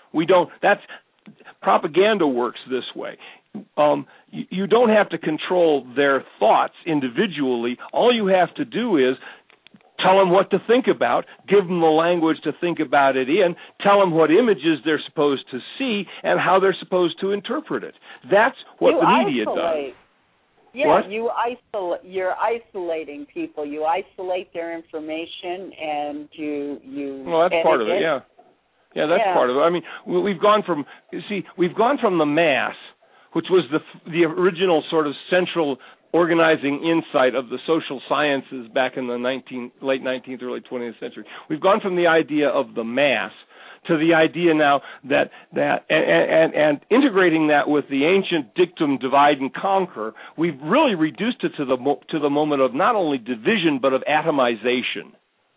Propaganda works this way. You don't have to control their thoughts individually. All you have to do is tell them what to think about, give them the language to think about it in, tell them what images they're supposed to see and how they're supposed to interpret it. That's what the media does. Yeah, what? You're isolating people. You isolate their information, and you. Well, that's part of it. Yeah, that's part of it. I mean, we've gone from the mass, which was the original sort of central organizing insight of the social sciences back in the late 19th, early 20th century. We've gone from the idea of the mass to the idea now that and integrating that with the ancient dictum divide and conquer, we've really reduced it to the moment of not only division but of atomization.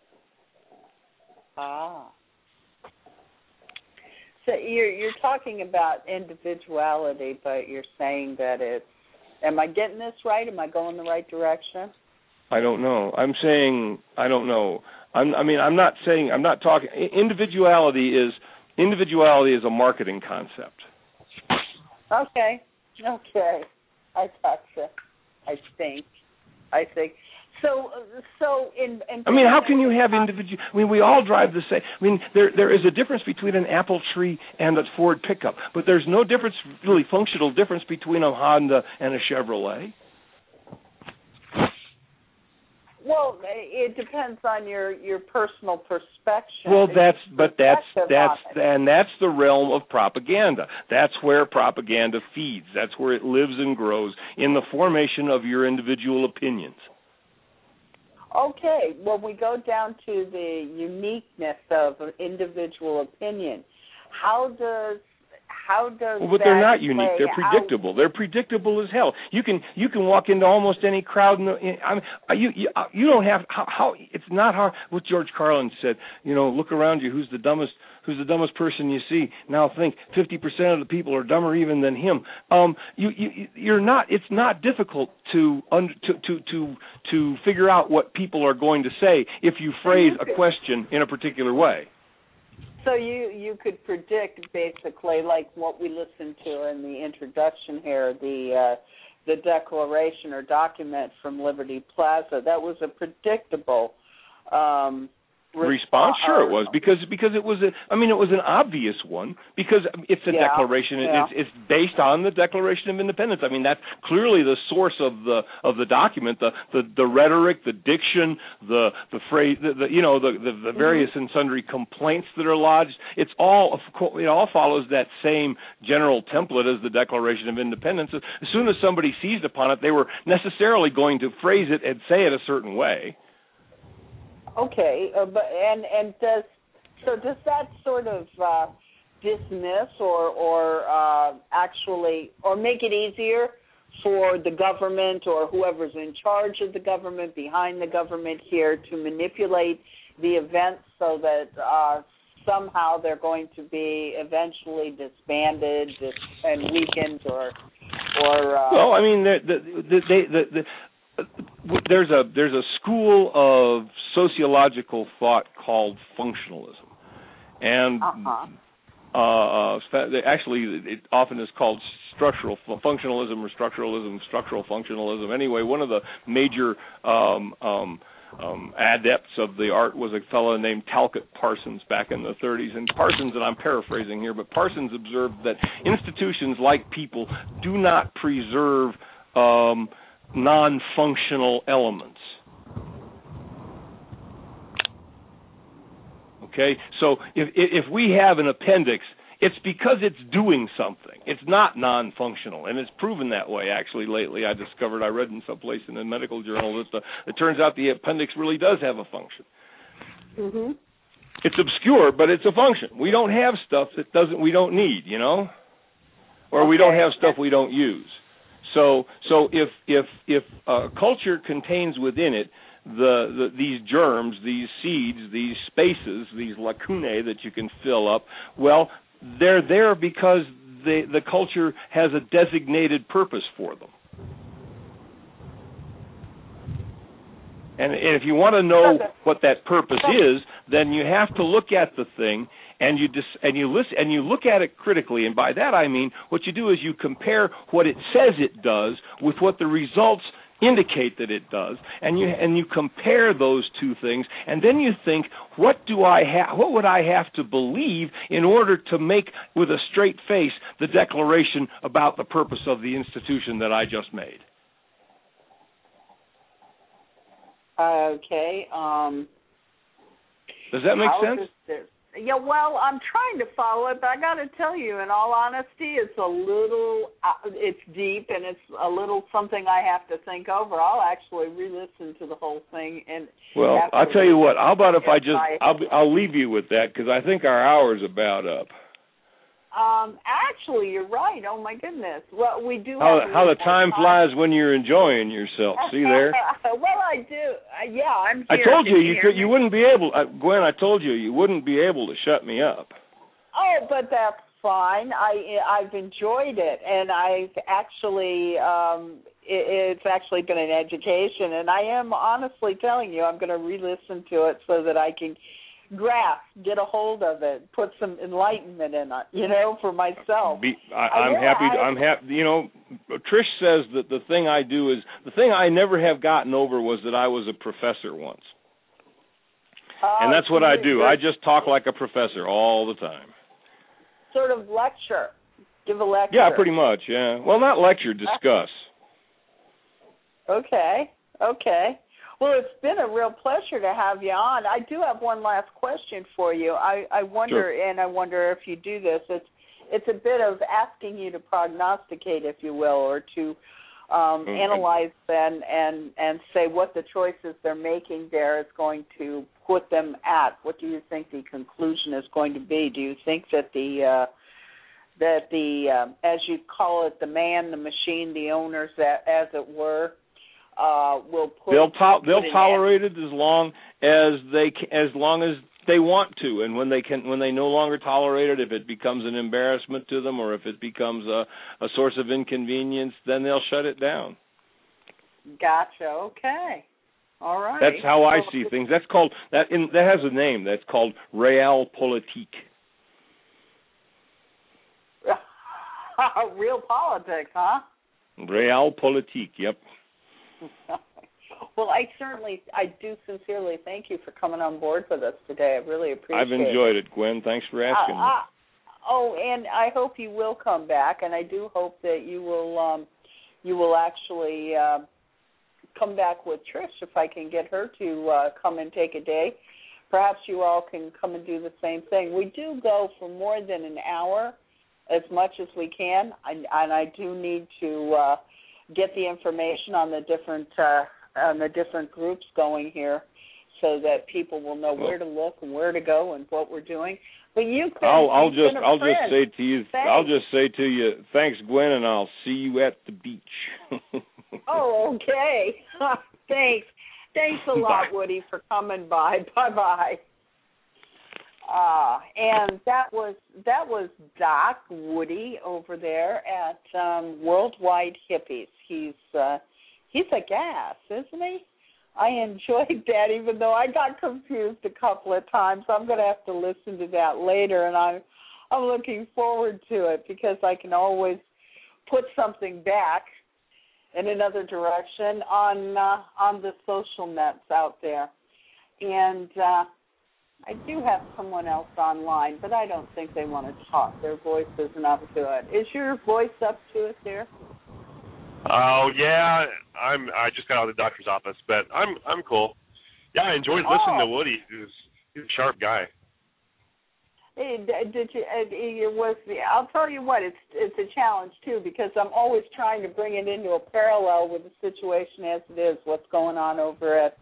So you're talking about individuality, but you're saying that it's. Am I getting this right? Am I going the right direction? I don't know. I'm saying I don't know. I'm not talking. Individuality is a marketing concept. Okay. I gotcha. I think. So in how can you have individual? I mean, we all drive the same. I mean, there is a difference between an Apple tree and a Ford pickup, but there's no difference, really functional difference between a Honda and a Chevrolet. Well, it depends on your personal perspective. Well, that's the realm of propaganda. That's where propaganda feeds. That's where it lives and grows, in the formation of your individual opinions. Okay, when we go down to the uniqueness of an individual opinion, how does well, but they're not unique. They're predictable. Out? They're predictable as hell. You can walk into almost any crowd. You don't have how. It's not hard. What George Carlin said. Look around you. Who's the dumbest person you see? Now think 50% of the people are dumber even than him. You're not. It's not difficult to figure out what people are going to say if you phrase a question in a particular way. So you could predict basically, like what we listened to in the introduction here, the declaration or document from Liberty Plaza. That was a predictable response. Sure, it was because it was it was an obvious one because it's a declaration. Yeah. It's based on the Declaration of Independence. That's clearly the source of the document. The rhetoric, the diction, the phrase, the various and sundry complaints that are lodged. It all follows that same general template as the Declaration of Independence. As soon as somebody seized upon it, they were necessarily going to phrase it and say it a certain way. Okay, does that sort of dismiss or actually make it easier for the government or whoever's in charge of the government, behind the government here, to manipulate the events so that somehow they're going to be eventually disbanded and weakened or well, there's a school of sociological thought called functionalism, and actually it often is called structural functionalism or structural functionalism. Anyway, one of the major adepts of the art was a fellow named Talcott Parsons back in the 30s. And Parsons, and I'm paraphrasing here, but Parsons observed that institutions, like people, do not preserve non-functional elements. Okay, so if we have an appendix, it's because it's doing something. It's not non-functional, and it's proven that way. Actually, lately I read in some place in a medical journal that it turns out the appendix really does have a function. Mm-hmm. It's obscure, but it's a function. We don't have stuff we don't need, or we don't have stuff we don't use. So if culture contains within it these germs, these seeds, these spaces, these lacunae that you can fill up, well, they're there because the culture has a designated purpose for them. And if you want to know what that purpose is, then you have to look at the thing and you listen and you look at it critically. And by that I mean what you do is you compare what it says it does with what the results indicate that it does, and you compare those two things, and then you think, what would I have to believe in order to make with a straight face the declaration about the purpose of the institution that I just made? Okay. Does that make sense? Yeah, well, I'm trying to follow it, but I got to tell you, in all honesty, it's a little, it's deep, and it's a little something I have to think over. I'll actually re-listen to the whole thing. Well, I'll tell you what. How about if I'll leave you with that, because I think our hour's about up. Actually, you're right. Oh my goodness. Well, we do. How the time flies when you're enjoying yourself. See there? Well, I do. Yeah, I'm here. I told you wouldn't be able. Gwen, I told you wouldn't be able to shut me up. Oh, but that's fine. I've enjoyed it, and I've actually it's actually been an education, and I am honestly telling you, I'm going to re-listen to it so that I can get a hold of it, put some enlightenment in it, for myself. I'm happy. Trish says that the thing I do is the thing I never have gotten over was that I was a professor once, and that's what I do. I just talk like a professor all the time. Sort of lecture. Give a lecture. Yeah, pretty much. Yeah. Well, not lecture. Discuss. Okay. Well, it's been a real pleasure to have you on. I do have one last question for you. I wonder, Sure. and I wonder if you do this. It's a bit of asking you to prognosticate, if you will, or to analyze and say what the choices they're making there is going to put them at. What do you think the conclusion is going to be? Do you think that the as you call it, the man, the machine, the owners, as it were, will put they'll tolerate it as long as they want to, and when they no longer tolerate it, if it becomes an embarrassment to them or if it becomes a source of inconvenience, then they'll shut it down. Gotcha. Okay. All right. That's how I see things. That's called that has a name. That's called realpolitik. Real politics, huh? Realpolitik. Yep. Well, I do sincerely thank you for coming on board with us today. I really appreciate it. I've enjoyed it, Gwen. Thanks for asking me. And I hope you will come back, and I do hope that you will actually come back with Trish if I can get her to come and take a day. Perhaps you all can come and do the same thing. We do go for more than an hour, as much as we can, and I do need to get the information on the different groups going here, so that people will know where to look and where to go and what we're doing. But you could. I'll just say to you. Thanks. I'll just say to you, thanks, Gwen, and I'll see you at the beach. Oh, okay. Thanks. Thanks a lot, Woody, for coming by. Bye-bye. And that was Doc Woody over there at Worldwide Hippies. He's a gas, isn't he? I enjoyed that, even though I got confused a couple of times. I'm going to have to listen to that later, and I'm looking forward to it because I can always put something back in another direction on the social nets out there. And I do have someone else online, but I don't think they want to talk. Their voice isn't up to it. Is your voice up to it there? Oh yeah, I just got out of the doctor's office, but I'm cool. Yeah, I enjoyed listening to Woody. He's a sharp guy. Did you? I'll tell you what. It's a challenge too, because I'm always trying to bring it into a parallel with the situation as it is. What's going on over at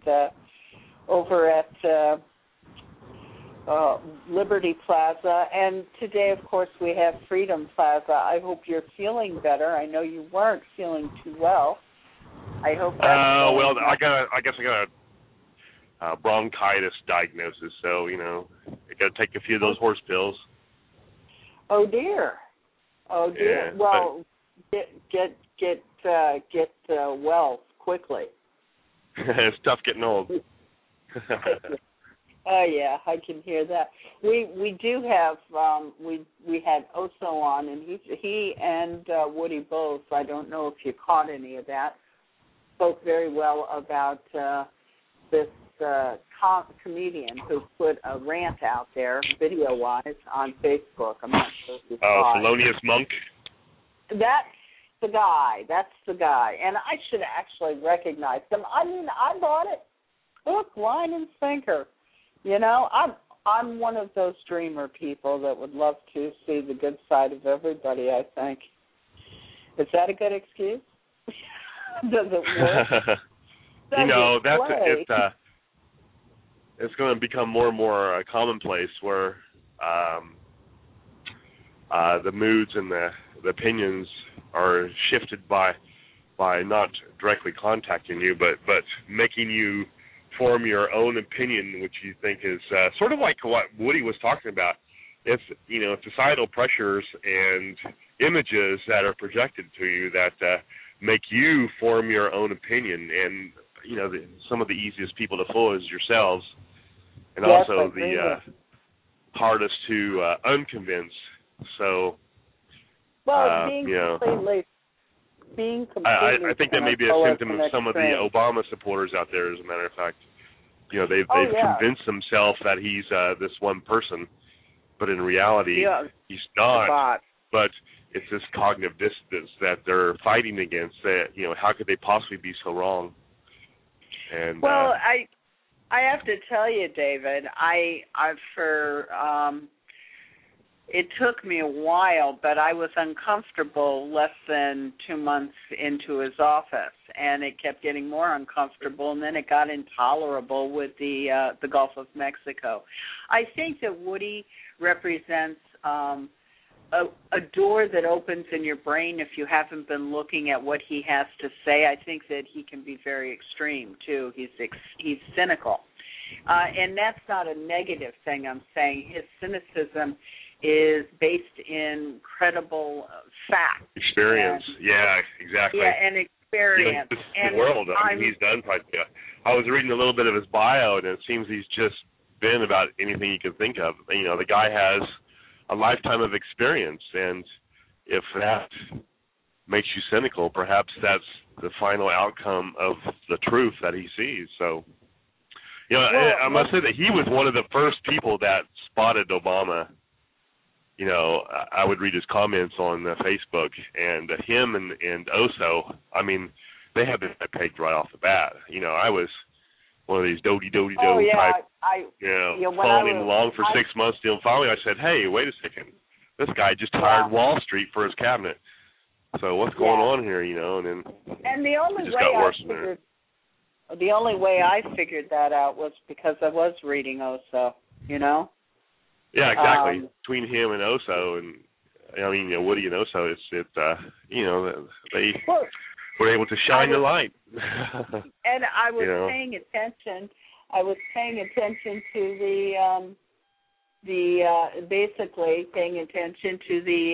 Liberty Plaza, and today, of course, we have Freedom Plaza. I hope you're feeling better. I know you weren't feeling too well. I hope that's well, I guess I got a bronchitis diagnosis, so I got to take a few of those horse pills. Oh dear. Yeah, well, get well quickly. It's tough getting old. Oh yeah, I can hear that. We do have we had Oso on, and he and Woody both. I don't know if you caught any of that. Spoke very well about this comedian who put a rant out there, video-wise, on Facebook. I'm not sure if you saw it. Thelonious Monk. That's the guy, and I should actually recognize him. I mean, I bought it, hook, line, and sinker. I'm one of those dreamer people that would love to see the good side of everybody, I think. Is that a good excuse? Does it work? It's going to become more and more commonplace where the moods and the opinions are shifted by not directly contacting you, but making you form your own opinion, which you think is sort of like what Woody was talking about. It's societal pressures and images that are projected to you that make you form your own opinion, and some of the easiest people to fool is yourselves, and yes, also the hardest to unconvince. So, being completely I think that may be a symptom of some of the Obama supporters out there. As a matter of fact, they've convinced themselves that he's this one person, but in reality, he's not. But it's this cognitive dissonance that they're fighting against. That how could they possibly be so wrong? And well, I have to tell you, David, it took me a while, but I was uncomfortable less than 2 months into his office, and it kept getting more uncomfortable, and then it got intolerable with the Gulf of Mexico. I think that Woody represents a door that opens in your brain if you haven't been looking at what he has to say. I think that he can be very extreme, too. He's cynical. And that's not a negative thing I'm saying. His cynicism is based in credible fact. Experience. Yeah, exactly. Yeah, and experience. This is the world. I mean, he's done. I was reading a little bit of his bio, and it seems he's just been about anything you can think of. You know, the guy has a lifetime of experience, and if that makes you cynical, perhaps that's the final outcome of the truth that he sees. So, you know, I must say that he was one of the first people that spotted Obama. You know, I would read his comments on Facebook, and him and Oso, I mean, they had been pegged right off the bat. You know, I was one of these do-de-do-de-do type, following him along for 6 months. Till finally I said, hey, wait a second. This guy just hired Wall Street for his cabinet. So what's going on here, you know? And the only it just got worse from there. The only way I figured that out was because I was reading Oso, you know? Yeah, exactly. Between him and Oso, and I mean, you know, Woody and Oso, you know, they were able to shine the light. And I was paying attention. I was paying attention to basically paying attention to the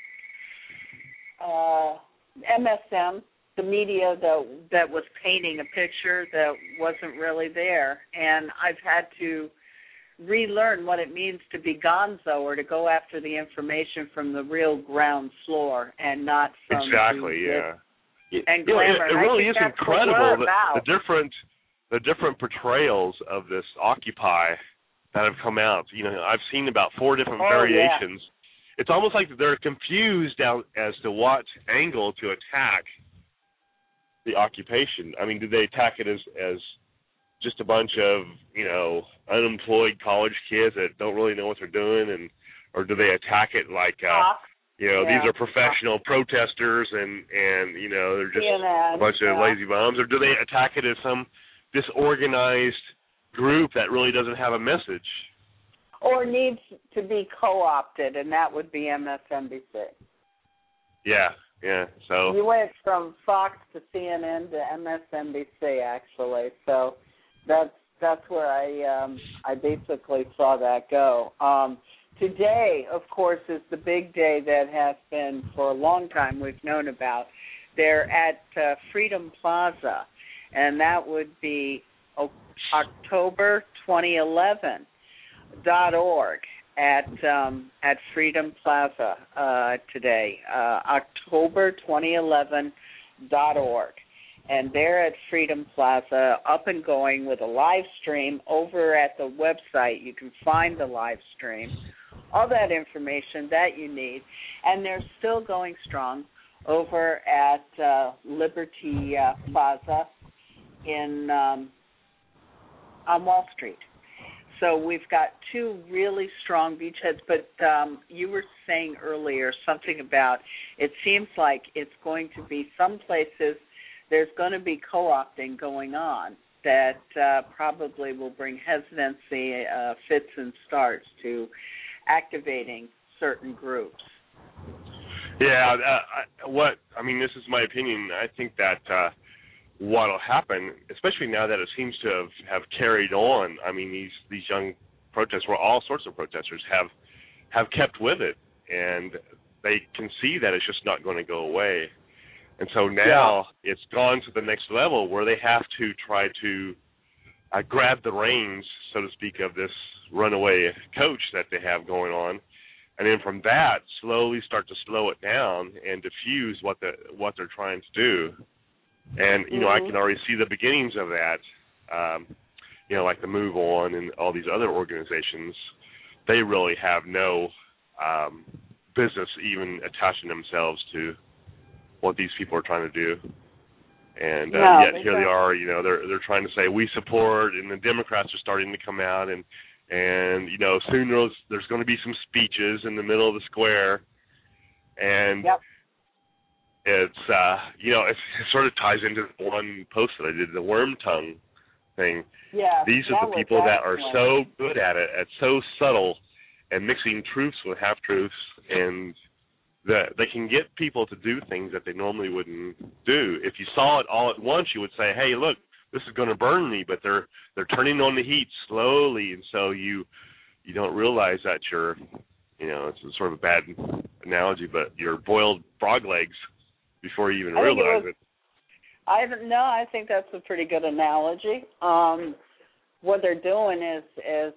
MSM, the media that was painting a picture that wasn't really there, and I've had to relearn what it means to be gonzo or to go after the information from the real ground floor and not from and glamour. It really is incredible the different portrayals of this Occupy that have come out. You know, I've seen about 4 different variations. Yeah. It's almost like they're confused as to what angle to attack the occupation. I mean, do they attack it as just a bunch of, you know, unemployed college kids that don't really know what they're doing, or do they attack it like, you know, these are professional protesters and you know, they're just a bunch of lazy bums, or do they attack it as some disorganized group that really doesn't have a message? Or needs to be co-opted, and that would be MSNBC. Yeah. So you went from Fox to CNN to MSNBC, actually. So that's where I basically saw that go. Today, of course, is the big day that has been for a long time we've known about. They're at Freedom Plaza, and that would be October 2011.org at Freedom Plaza today, October 2011.org. And they're at Freedom Plaza, up and going with a live stream over at the website. You can find the live stream, all that information that you need. And they're still going strong over at Liberty Plaza on Wall Street. So we've got 2 really strong beachheads, but you were saying earlier something about it seems like it's going to be some places there's going to be co-opting going on that probably will bring hesitancy, fits and starts to activating certain groups. Yeah, this is my opinion. I think that what will happen, especially now that it seems to have carried on. I mean, these young protesters, well, all sorts of protesters have kept with it, and they can see that it's just not going to go away. And so now it's gone to the next level where they have to try to grab the reins, so to speak, of this runaway coach that they have going on, and then from that slowly start to slow it down and diffuse what they're trying to do. And, you know, I can already see the beginnings of that, you know, like the Move On and all these other organizations. They really have no business even attaching themselves to what these people are trying to do. And No, yet here they are, you know, they're trying to say we support, and the Democrats are starting to come out, and you know, soon there's going to be some speeches in the middle of the square, and it's you know, it sort of ties into one post that I did, the worm tongue thing. Yeah, these are the people that are so good at it, at so subtle, and mixing truths with half-truths, and they can get people to do things that they normally wouldn't do. If you saw it all at once, you would say, hey, look, this is going to burn me, but they're turning on the heat slowly, and so you don't realize that you're, you know, it's sort of a bad analogy, but you're boiled frog legs before you even realize it. I think that's a pretty good analogy. What they're doing is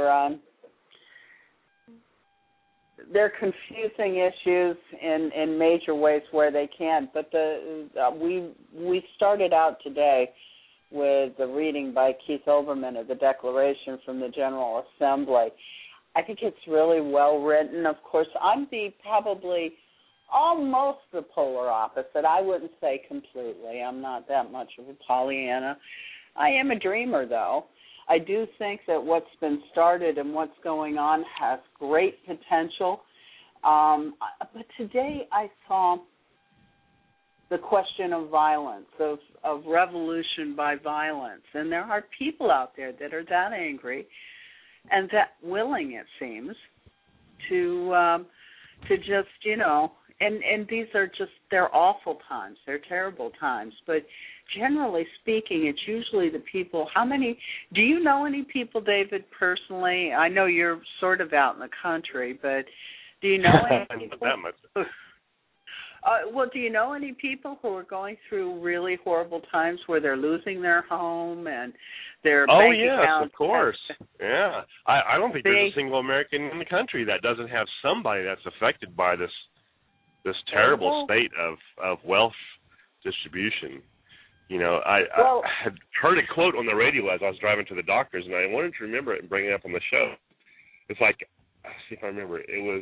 they're confusing issues in major ways where they can. But we started out today with the reading by Keith Olbermann of the Declaration from the General Assembly. I think it's really well written. Of course, I'm probably almost the polar opposite. I wouldn't say completely. I'm not that much of a Pollyanna. I am a dreamer, though. I do think that what's been started and what's going on has great potential. But today I saw the question of violence, of revolution by violence. And there are people out there that are that angry and that willing, it seems, to just, you know, and these are just, they're awful times. They're terrible times. But generally speaking, it's usually the people. Do you know any people, David, personally? I know you're sort of out in the country, but do you know any people? Not that much. Well, do you know any people who are going through really horrible times where they're losing their home and their bank account? Oh, yes, of course. Yeah. I don't think there's a single American in the country that doesn't have somebody that's affected by this terrible state of wealth distribution. You know, I had heard a quote on the radio as I was driving to the doctor's, and I wanted to remember it and bring it up on the show. It's like, let's see if I remember it. It was,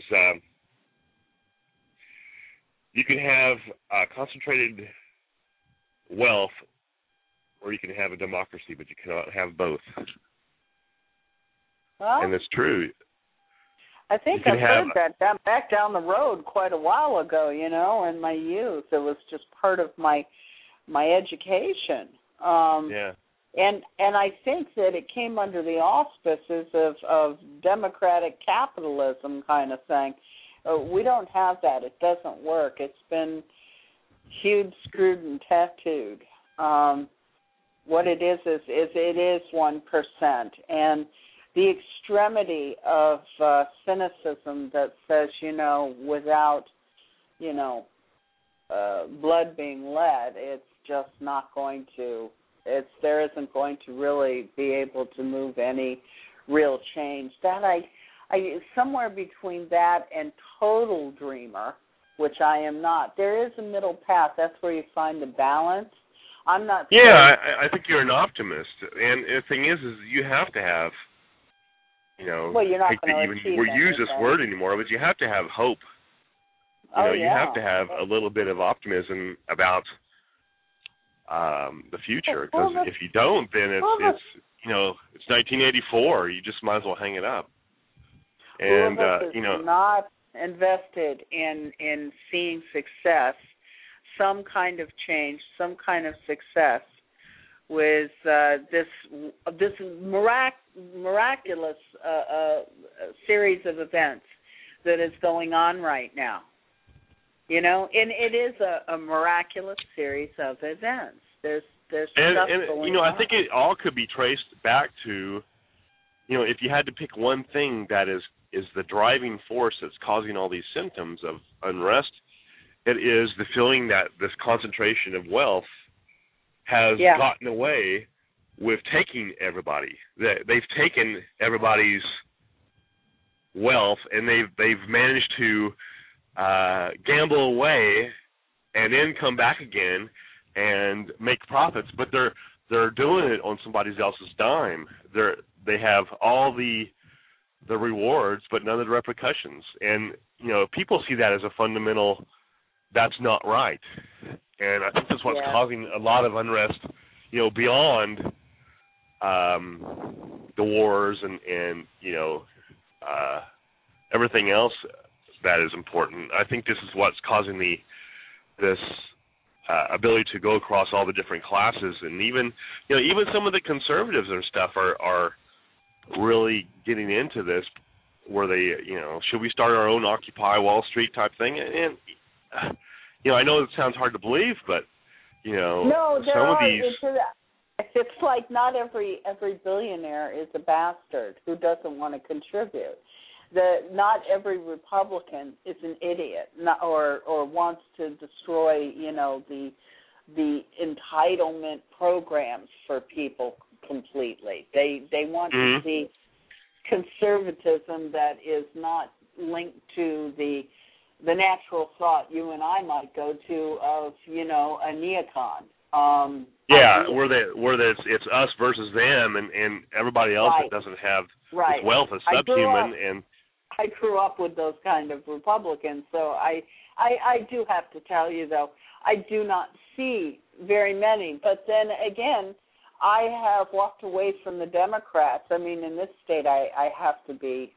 you can have concentrated wealth, or you can have a democracy, but you cannot have both. Well, and it's true. I think I've heard that back down the road quite a while ago, you know, in my youth. It was just part of my education. And I think that it came under the auspices of democratic capitalism kind of thing. We don't have that. It doesn't work. It's been hewed, screwed, and tattooed. What it is it is 1%. And the extremity of cynicism that says, you know, without, you know, blood being led, it's just not going to, there isn't going to really be able to move any real change. That I somewhere between that and total dreamer, which I am not, there is a middle path. That's where you find the balance. I'm not. Yeah, I think you're an optimist, and the thing is you have to have, you know, well, you're not going to achieve anything. Use this word anymore, but you have to have hope. You have to have a little bit of optimism about the future, because if you don't, then it's you know, it's 1984. You just might as well hang it up. And you know, not invested in seeing success, some kind of change, some kind of success with this miraculous series of events that is going on right now. You know, and it is a miraculous series of events. There's stuff going you know, on. I think it all could be traced back to, you know, if you had to pick one thing that is the driving force that's causing all these symptoms of unrest, it is the feeling that this concentration of wealth has gotten away with taking everybody. They've taken everybody's wealth, and they've managed to gamble away and then come back again and make profits, but they're doing it on somebody else's dime. They have all the rewards, but none of the repercussions. And you know, people see that as a fundamental. That's not right. And I think that's what's causing a lot of unrest, beyond the wars and everything else that is important. I think this is what's causing this ability to go across all the different classes, and even some of the conservatives and stuff are really getting into this, where they should we start our own Occupy Wall Street type thing? And I know it sounds hard to believe, but no, some of these. It's like not every billionaire is a bastard who doesn't want to contribute. Not every Republican is an idiot, or wants to destroy, the entitlement programs for people completely. They want to see conservatism that is not linked to the natural thought you and I might go to of, a neocon. Where it's us versus them, and everybody else that doesn't have this wealth is subhuman. I grew up with those kind of Republicans, so I do have to tell you, though, I do not see very many. But then again, I have walked away from the Democrats. I mean, in this state, I have to be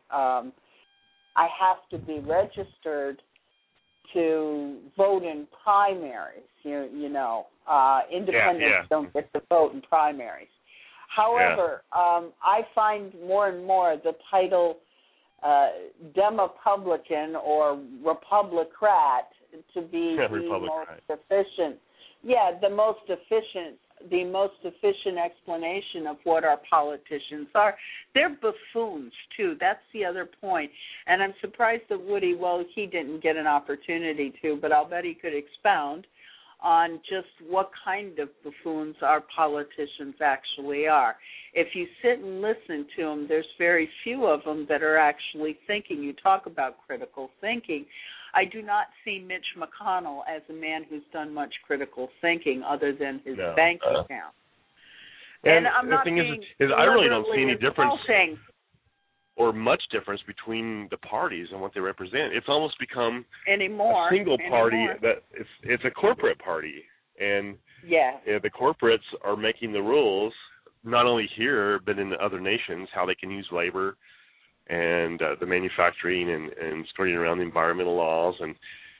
registered to vote in primaries. Independents don't get to vote in primaries. However, I find more and more the title Demopublican or Republicrat to be the most efficient. Yeah, the most efficient explanation of what our politicians are. They're buffoons too. That's the other point. And I'm surprised that Woody, he didn't get an opportunity to, but I'll bet he could expound on just what kind of buffoons our politicians actually are. If you sit and listen to them, there's very few of them that are actually thinking. You talk about critical thinking. I do not see Mitch McConnell as a man who's done much critical thinking other than his bank account. And I'm not thing is I really don't see any difference or much difference between the parties and what they represent. It's almost become a single party that it's a corporate party, and the corporates are making the rules, not only here but in other nations, how they can use labor and the manufacturing and skirting around the environmental laws and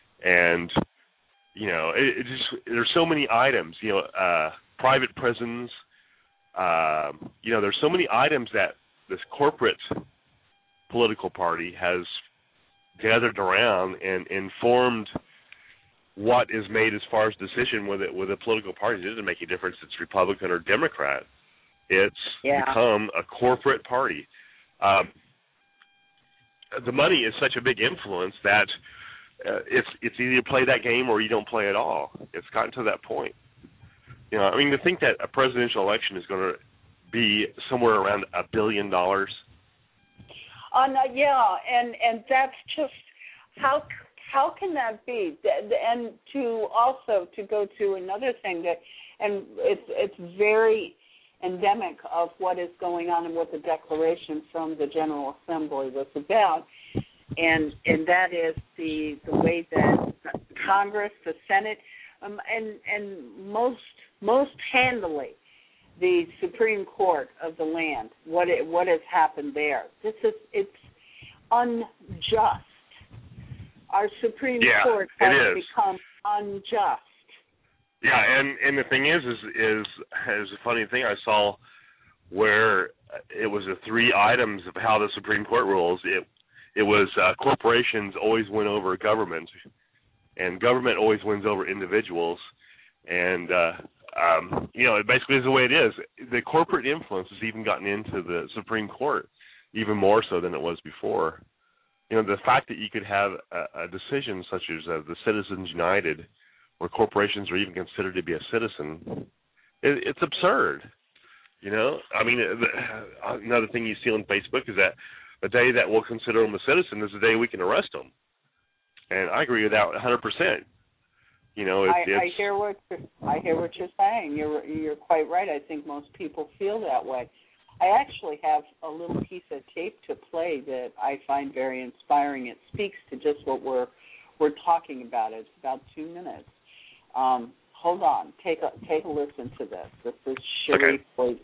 it just there's so many items, private prisons, there's so many items that this corporate political party has gathered around and informed what is made as far as decision with a political party. It doesn't make a difference if it's Republican or Democrat. It's become a corporate party. The money is such a big influence that it's either play that game or you don't play at all. It's gotten to that point. To think that a presidential election is going to be somewhere around $1 billion. And that's just how can that be? And to go to another thing and it's very endemic of what is going on and what the declaration from the General Assembly was about, and that is the way that Congress, the Senate, and most handily the Supreme Court of the land, what has happened there. It's unjust. Our Supreme Court has become unjust. Yeah, and the thing is a funny thing I saw where it was the 3 items of how the Supreme Court rules. It was corporations always win over government, and government always wins over individuals, and it basically is the way it is. The corporate influence has even gotten into the Supreme Court, even more so than it was before. The fact that you could have a decision such as the Citizens United, where corporations are even considered to be a citizen, it's absurd. Another thing you see on Facebook is that the day that we'll consider them a citizen is the day we can arrest them. And I agree with that 100%. I hear what you're saying. You're quite right. I think most people feel that way. I actually have a little piece of tape to play that I find very inspiring. It speaks to just what we're talking about. It's about 2 minutes. hold on. Take a listen to this. This is Cherie. Okay.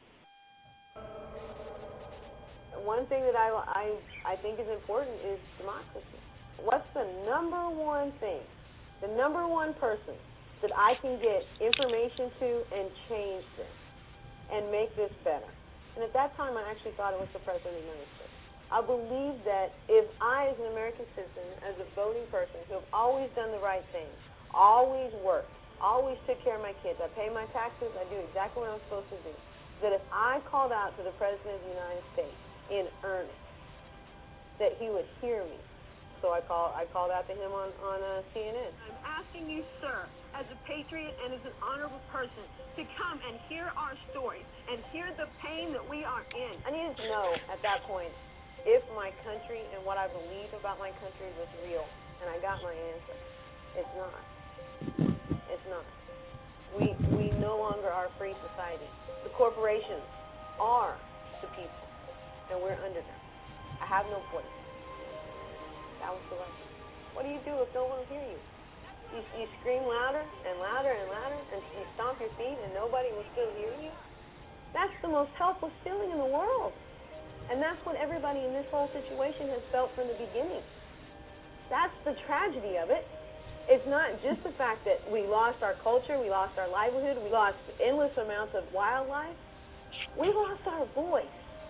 One thing that I think is important is democracy. What's the number one thing, the number one person that I can get information to and change this and make this better? And at that time, I actually thought it was the President of the United States. I believe that if I, as an American citizen, as a voting person, who have always done the right thing, always worked, always took care of my kids, I pay my taxes, I do exactly what I'm supposed to do, that if I called out to the President of the United States in earnest, that he would hear me. So I called out to him on CNN. I'm asking you, sir, as a patriot and as an honorable person, to come and hear our stories and hear the pain that we are in. I needed to know at that point if my country and what I believe about my country was real, and I got my answer. It's not. It's not. We no longer are a free society. The corporations are the people, and we're under them. I have no voice. That was the lesson. What do you do if no one will hear you? You scream louder and louder and louder, and you stomp your feet, and nobody will still hear you? That's the most helpless feeling in the world. And that's what everybody in this whole situation has felt from the beginning. That's the tragedy of it. It's not just the fact that we lost our culture, we lost our livelihood, we lost endless amounts of wildlife. We lost our voice.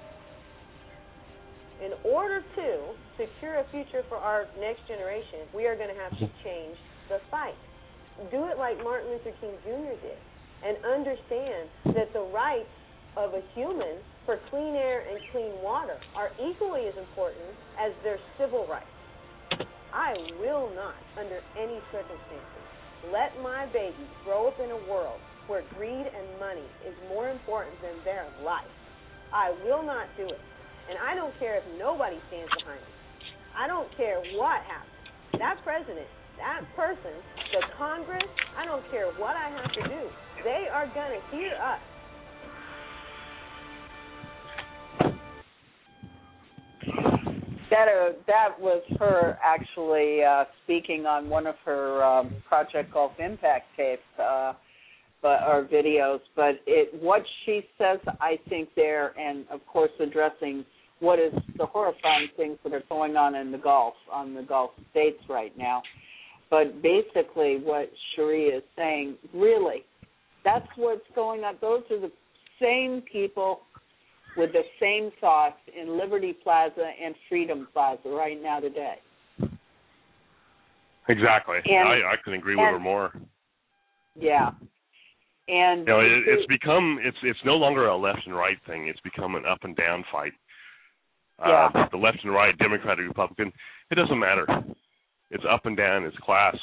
In order to secure a future for our next generation, we are going to have to change the fight. Do it like Martin Luther King Jr. did, and understand that the rights of a human for clean air and clean water are equally as important as their civil rights. I will not, under any circumstances, let my baby grow up in a world where greed and money is more important than their life. I will not do it. And I don't care if nobody stands behind me. I don't care what happens. That president, that person, the Congress, I don't care what I have to do. They are going to hear us. That was her actually speaking on one of her Project Gulf Impact tapes or videos. But what she says, I think there, and of course addressing what is the horrifying things that are going on in the Gulf states right now. But basically what Cherie is saying, really, that's what's going on. Those are the same people with the same thoughts in Liberty Plaza and Freedom Plaza right now today. Exactly. I couldn't agree with her more. Yeah. And it's no longer a left and right thing. It's become an up and down fight. Yeah. The left and right, Democratic, Republican, it doesn't matter. It's up and down. It's class.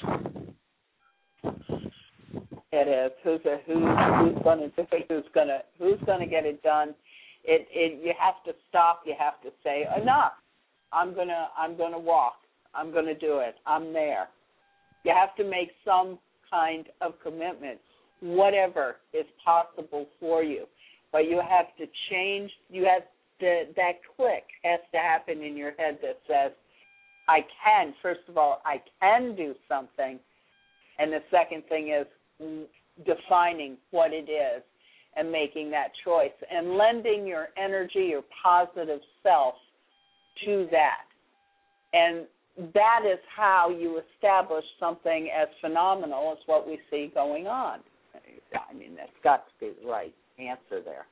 It is. Who's going to do it? Who's going to get it done? You have to stop. You have to say enough. I'm gonna walk. I'm gonna do it. I'm there. You have to make some kind of commitment, whatever is possible for you. But you have to change. You have that click has to happen in your head that says, I can. First of all, I can do something, and the second thing is defining what it is and making that choice and lending your energy, your positive self to that. And that is how you establish something as phenomenal as what we see going on. I mean, that's got to be the right answer there.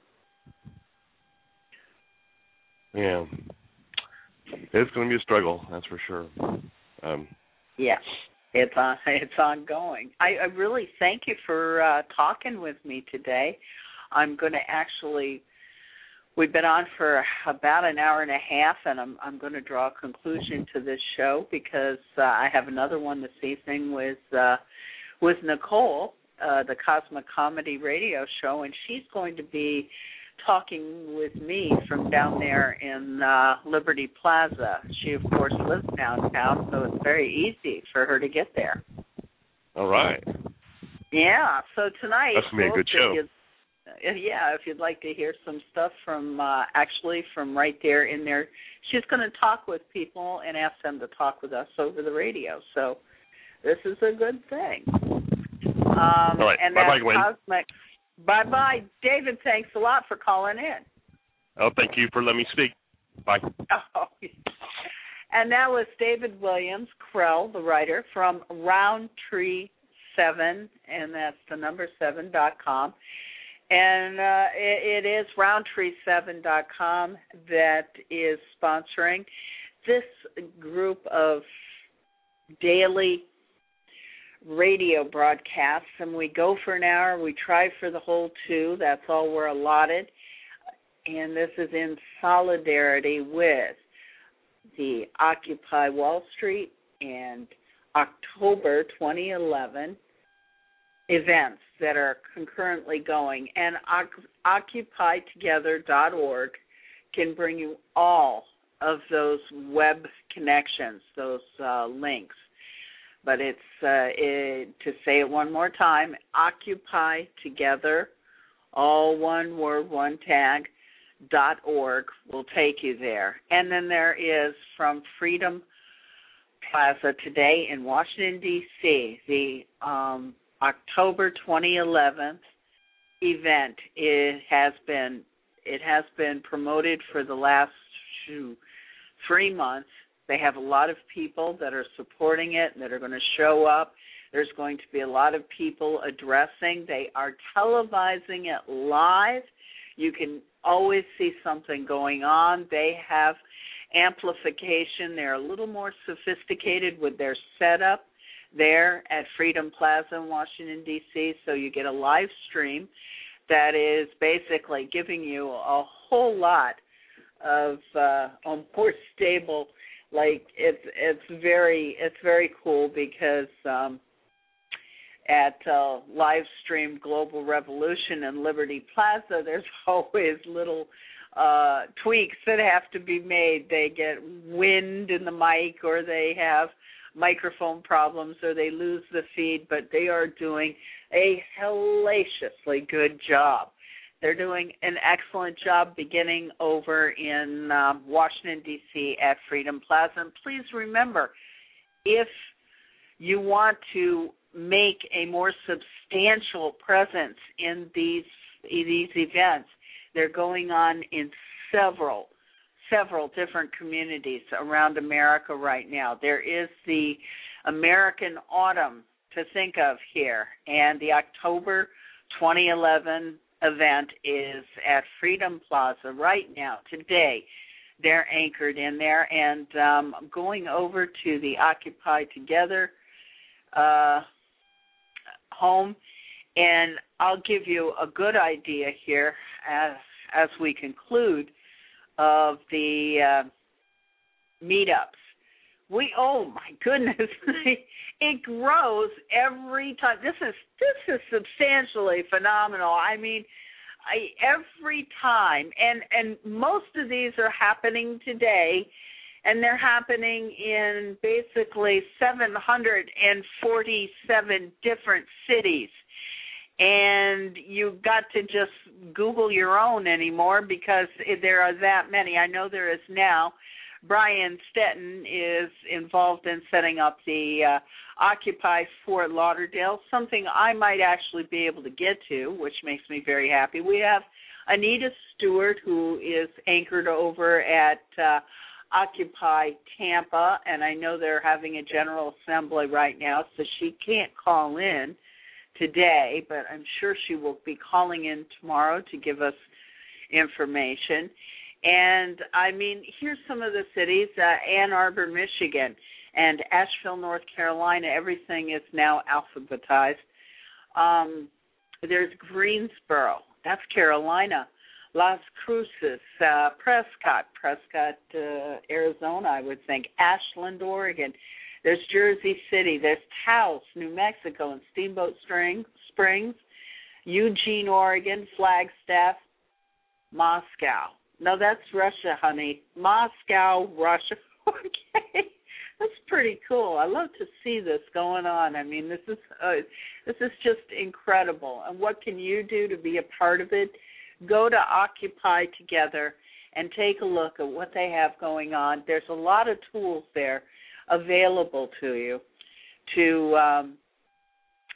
Yeah. It's going to be a struggle, that's for sure. Yes. It's ongoing. I really thank you for talking with me today. I'm going to we've been on for about an hour and a half, and I'm going to draw a conclusion to this show because I have another one this evening with Nicole, the Cosmic Comedy Radio Show, and she's going to be talking with me from down there in Liberty Plaza. She, of course, lives downtown, so it's very easy for her to get there. All right. Yeah, so tonight... That's going to be a good show. If you'd like to hear some stuff from right there in there, she's going to talk with people and ask them to talk with us over the radio. So this is a good thing. All right. And Bye-bye, that's Gwen. Cosmic. Bye-bye. David, thanks a lot for calling in. Oh, thank you for letting me speak. Bye. Oh, and that was David Williams Krell, the writer, from Roundtree7, and that's the number 7.com. And it is Roundtree7.com that is sponsoring this group of daily radio broadcasts. And we go for an hour. We try for the whole 2. That's all we're allotted. And this is in solidarity with the Occupy Wall Street and October 2011 events that are concurrently going. And OccupyTogether.org can bring you all of those web connections, those links. But it's, to say it one more time, OccupyTogether, all one word, one tag, .org will take you there. And then there is from Freedom Plaza today in Washington, D.C., the October 2011 event. It has been promoted for the last 3 months. They have a lot of people that are supporting it and that are going to show up. There's going to be a lot of people addressing. They are televising it live. You can always see something going on. They have amplification. They're a little more sophisticated with their setup there at Freedom Plaza in Washington, D.C., so you get a live stream that is basically giving you a whole lot of a more stable, like it's very cool because at live stream Global Revolution and Liberty Plaza, there's always little tweaks that have to be made. They get wind in the mic, or they have microphone problems, or they lose the feed, but they are doing a hellaciously good job. They're doing an excellent job beginning over in Washington, D.C. at Freedom Plaza. And please remember, if you want to make a more substantial presence in these events, they're going on in several different communities around America right now. There is the American Autumn to think of here, and the October 2011 event is at Freedom Plaza right now, today. They're anchored in there, and going over to the Occupy Together home, and I'll give you a good idea here as we conclude of the meetups. Oh my goodness, it grows every time. This is substantially phenomenal. I mean, every time, and most of these are happening today, and they're happening in basically 747 different cities. And you've got to just Google your own anymore because there are that many. I know there is now. Brian Stetton is involved in setting up the Occupy Fort Lauderdale, something I might actually be able to get to, which makes me very happy. We have Anita Stewart, who is anchored over at Occupy Tampa, and I know they're having a general assembly right now, so she can't call in today, but I'm sure she will be calling in tomorrow to give us information. And, I mean, here's some of the cities, Ann Arbor, Michigan, and Asheville, North Carolina. Everything is now alphabetized. There's Greensboro. That's Carolina. Las Cruces, Prescott, Arizona, I would think. Ashland, Oregon. There's Jersey City. There's Taos, New Mexico, and Steamboat Springs. Eugene, Oregon. Flagstaff. Moscow. No, that's Russia, honey. Moscow, Russia. Okay, that's pretty cool. I love to see this going on. I mean, this is just incredible. And what can you do to be a part of it? Go to Occupy Together and take a look at what they have going on. There's a lot of tools there available to you to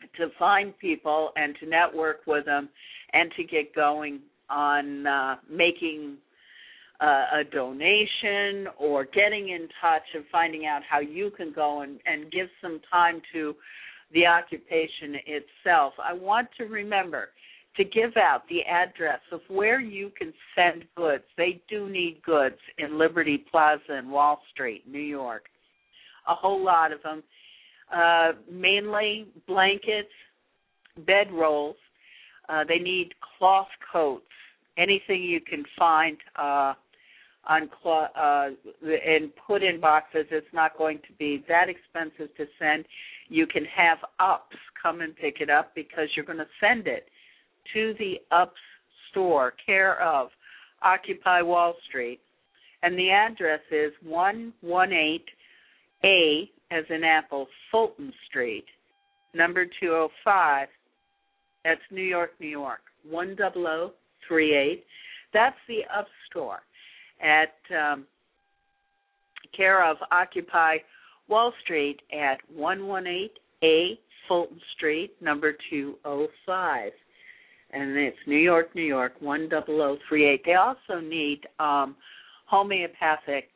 to find people and to network with them and to get going on making a donation or getting in touch and finding out how you can go and give some time to the occupation itself. I want to remember to give out the address of where you can send goods. They do need goods in Liberty Plaza and Wall Street, New York. A whole lot of them. Mainly blankets, bedrolls. They need cloth coats, anything you can find and put in boxes. It's not going to be that expensive to send. You can have UPS come and pick it up because you're going to send it to the UPS store, care of Occupy Wall Street. And the address is 118A, as in Apple, Fulton Street, number 205. That's New York, New York, 10038. That's the UPS store at care of Occupy Wall Street at 118A Fulton Street, number 205. And it's New York, New York, 10038. They also need homeopathic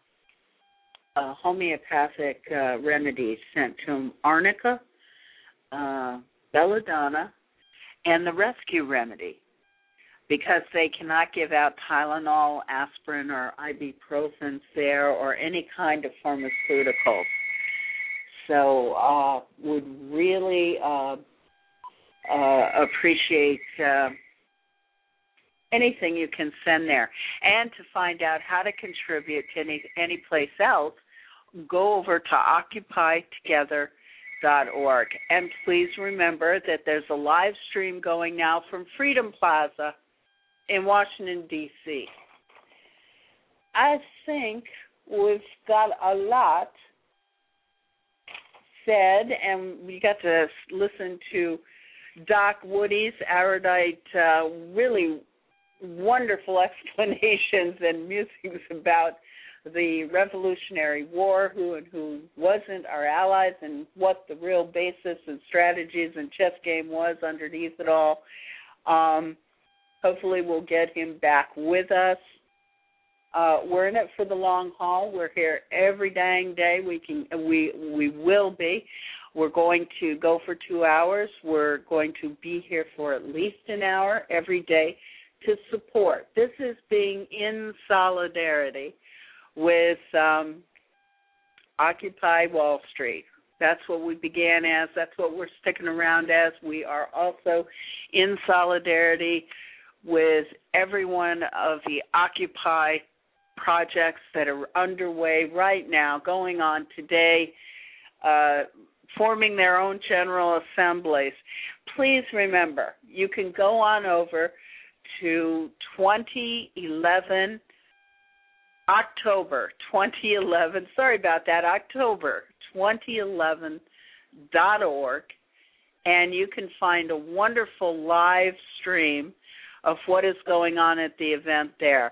remedies sent to them, arnica, belladonna, and the rescue remedy, because they cannot give out Tylenol, aspirin, or ibuprofen there, or any kind of pharmaceuticals. So would really appreciate anything you can send there. And to find out how to contribute to any place else, go over to occupytogether.org. And please remember that there's a live stream going now from Freedom Plaza in Washington, D.C. I think we've got a lot said, and we got to listen to Doc Woody's erudite, really wonderful explanations and musings about the Revolutionary War, who and who wasn't our allies, and what the real basis and strategies and chess game was underneath it all. Hopefully we'll get him back with us. We're in it for the long haul. We're here every dang day. We will be. We're going to go for 2 hours. We're going to be here for at least an hour every day to support. This is being in solidarity with Occupy Wall Street. That's what we began as. That's what we're sticking around as. We are also in solidarity with every one of the Occupy projects that are underway right now, going on today, forming their own general assemblies. Please remember, you can go on over to October 2011.org, and you can find a wonderful live stream of what is going on at the event there.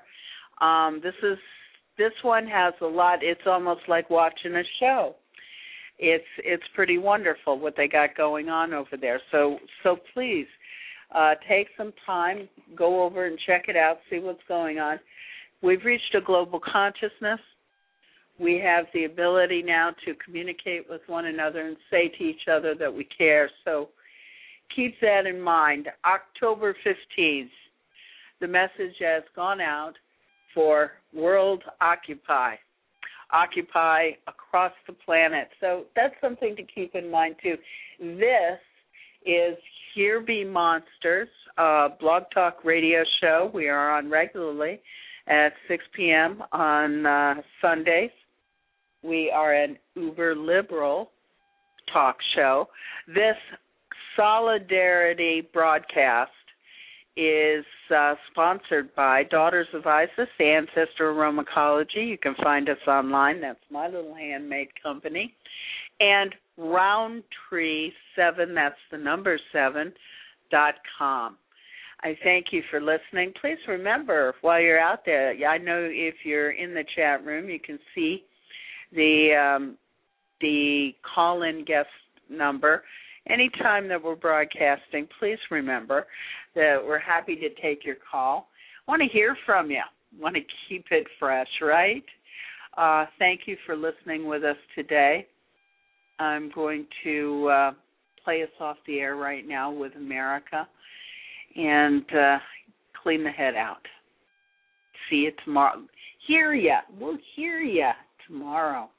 This one has a lot. It's almost like watching a show. It's pretty wonderful what they got going on over there. So please take some time, go over and check it out, see what's going on. We've reached a global consciousness. We have the ability now to communicate with one another and say to each other that we care. So keep that in mind. October 15th, the message has gone out for World Occupy across the planet. So that's something to keep in mind, too. This is Here Be Monsters, Blog Talk radio show. We are on regularly at 6 p.m. on Sundays. We are an uber-liberal talk show. This Solidarity broadcast is sponsored by Daughters of Isis, Ancestor Aromacology. You can find us online. That's my little handmade company. And Roundtree7, that's the number 7.com. I thank you for listening. Please remember, while you're out there, I know if you're in the chat room, you can see the call-in guest number. anytime that we're broadcasting, please remember that we're happy to take your call. Want to hear from you. Want to keep it fresh, right? Thank you for listening with us today. I'm going to play us off the air right now with America and clean the head out. See you tomorrow. We'll hear you tomorrow.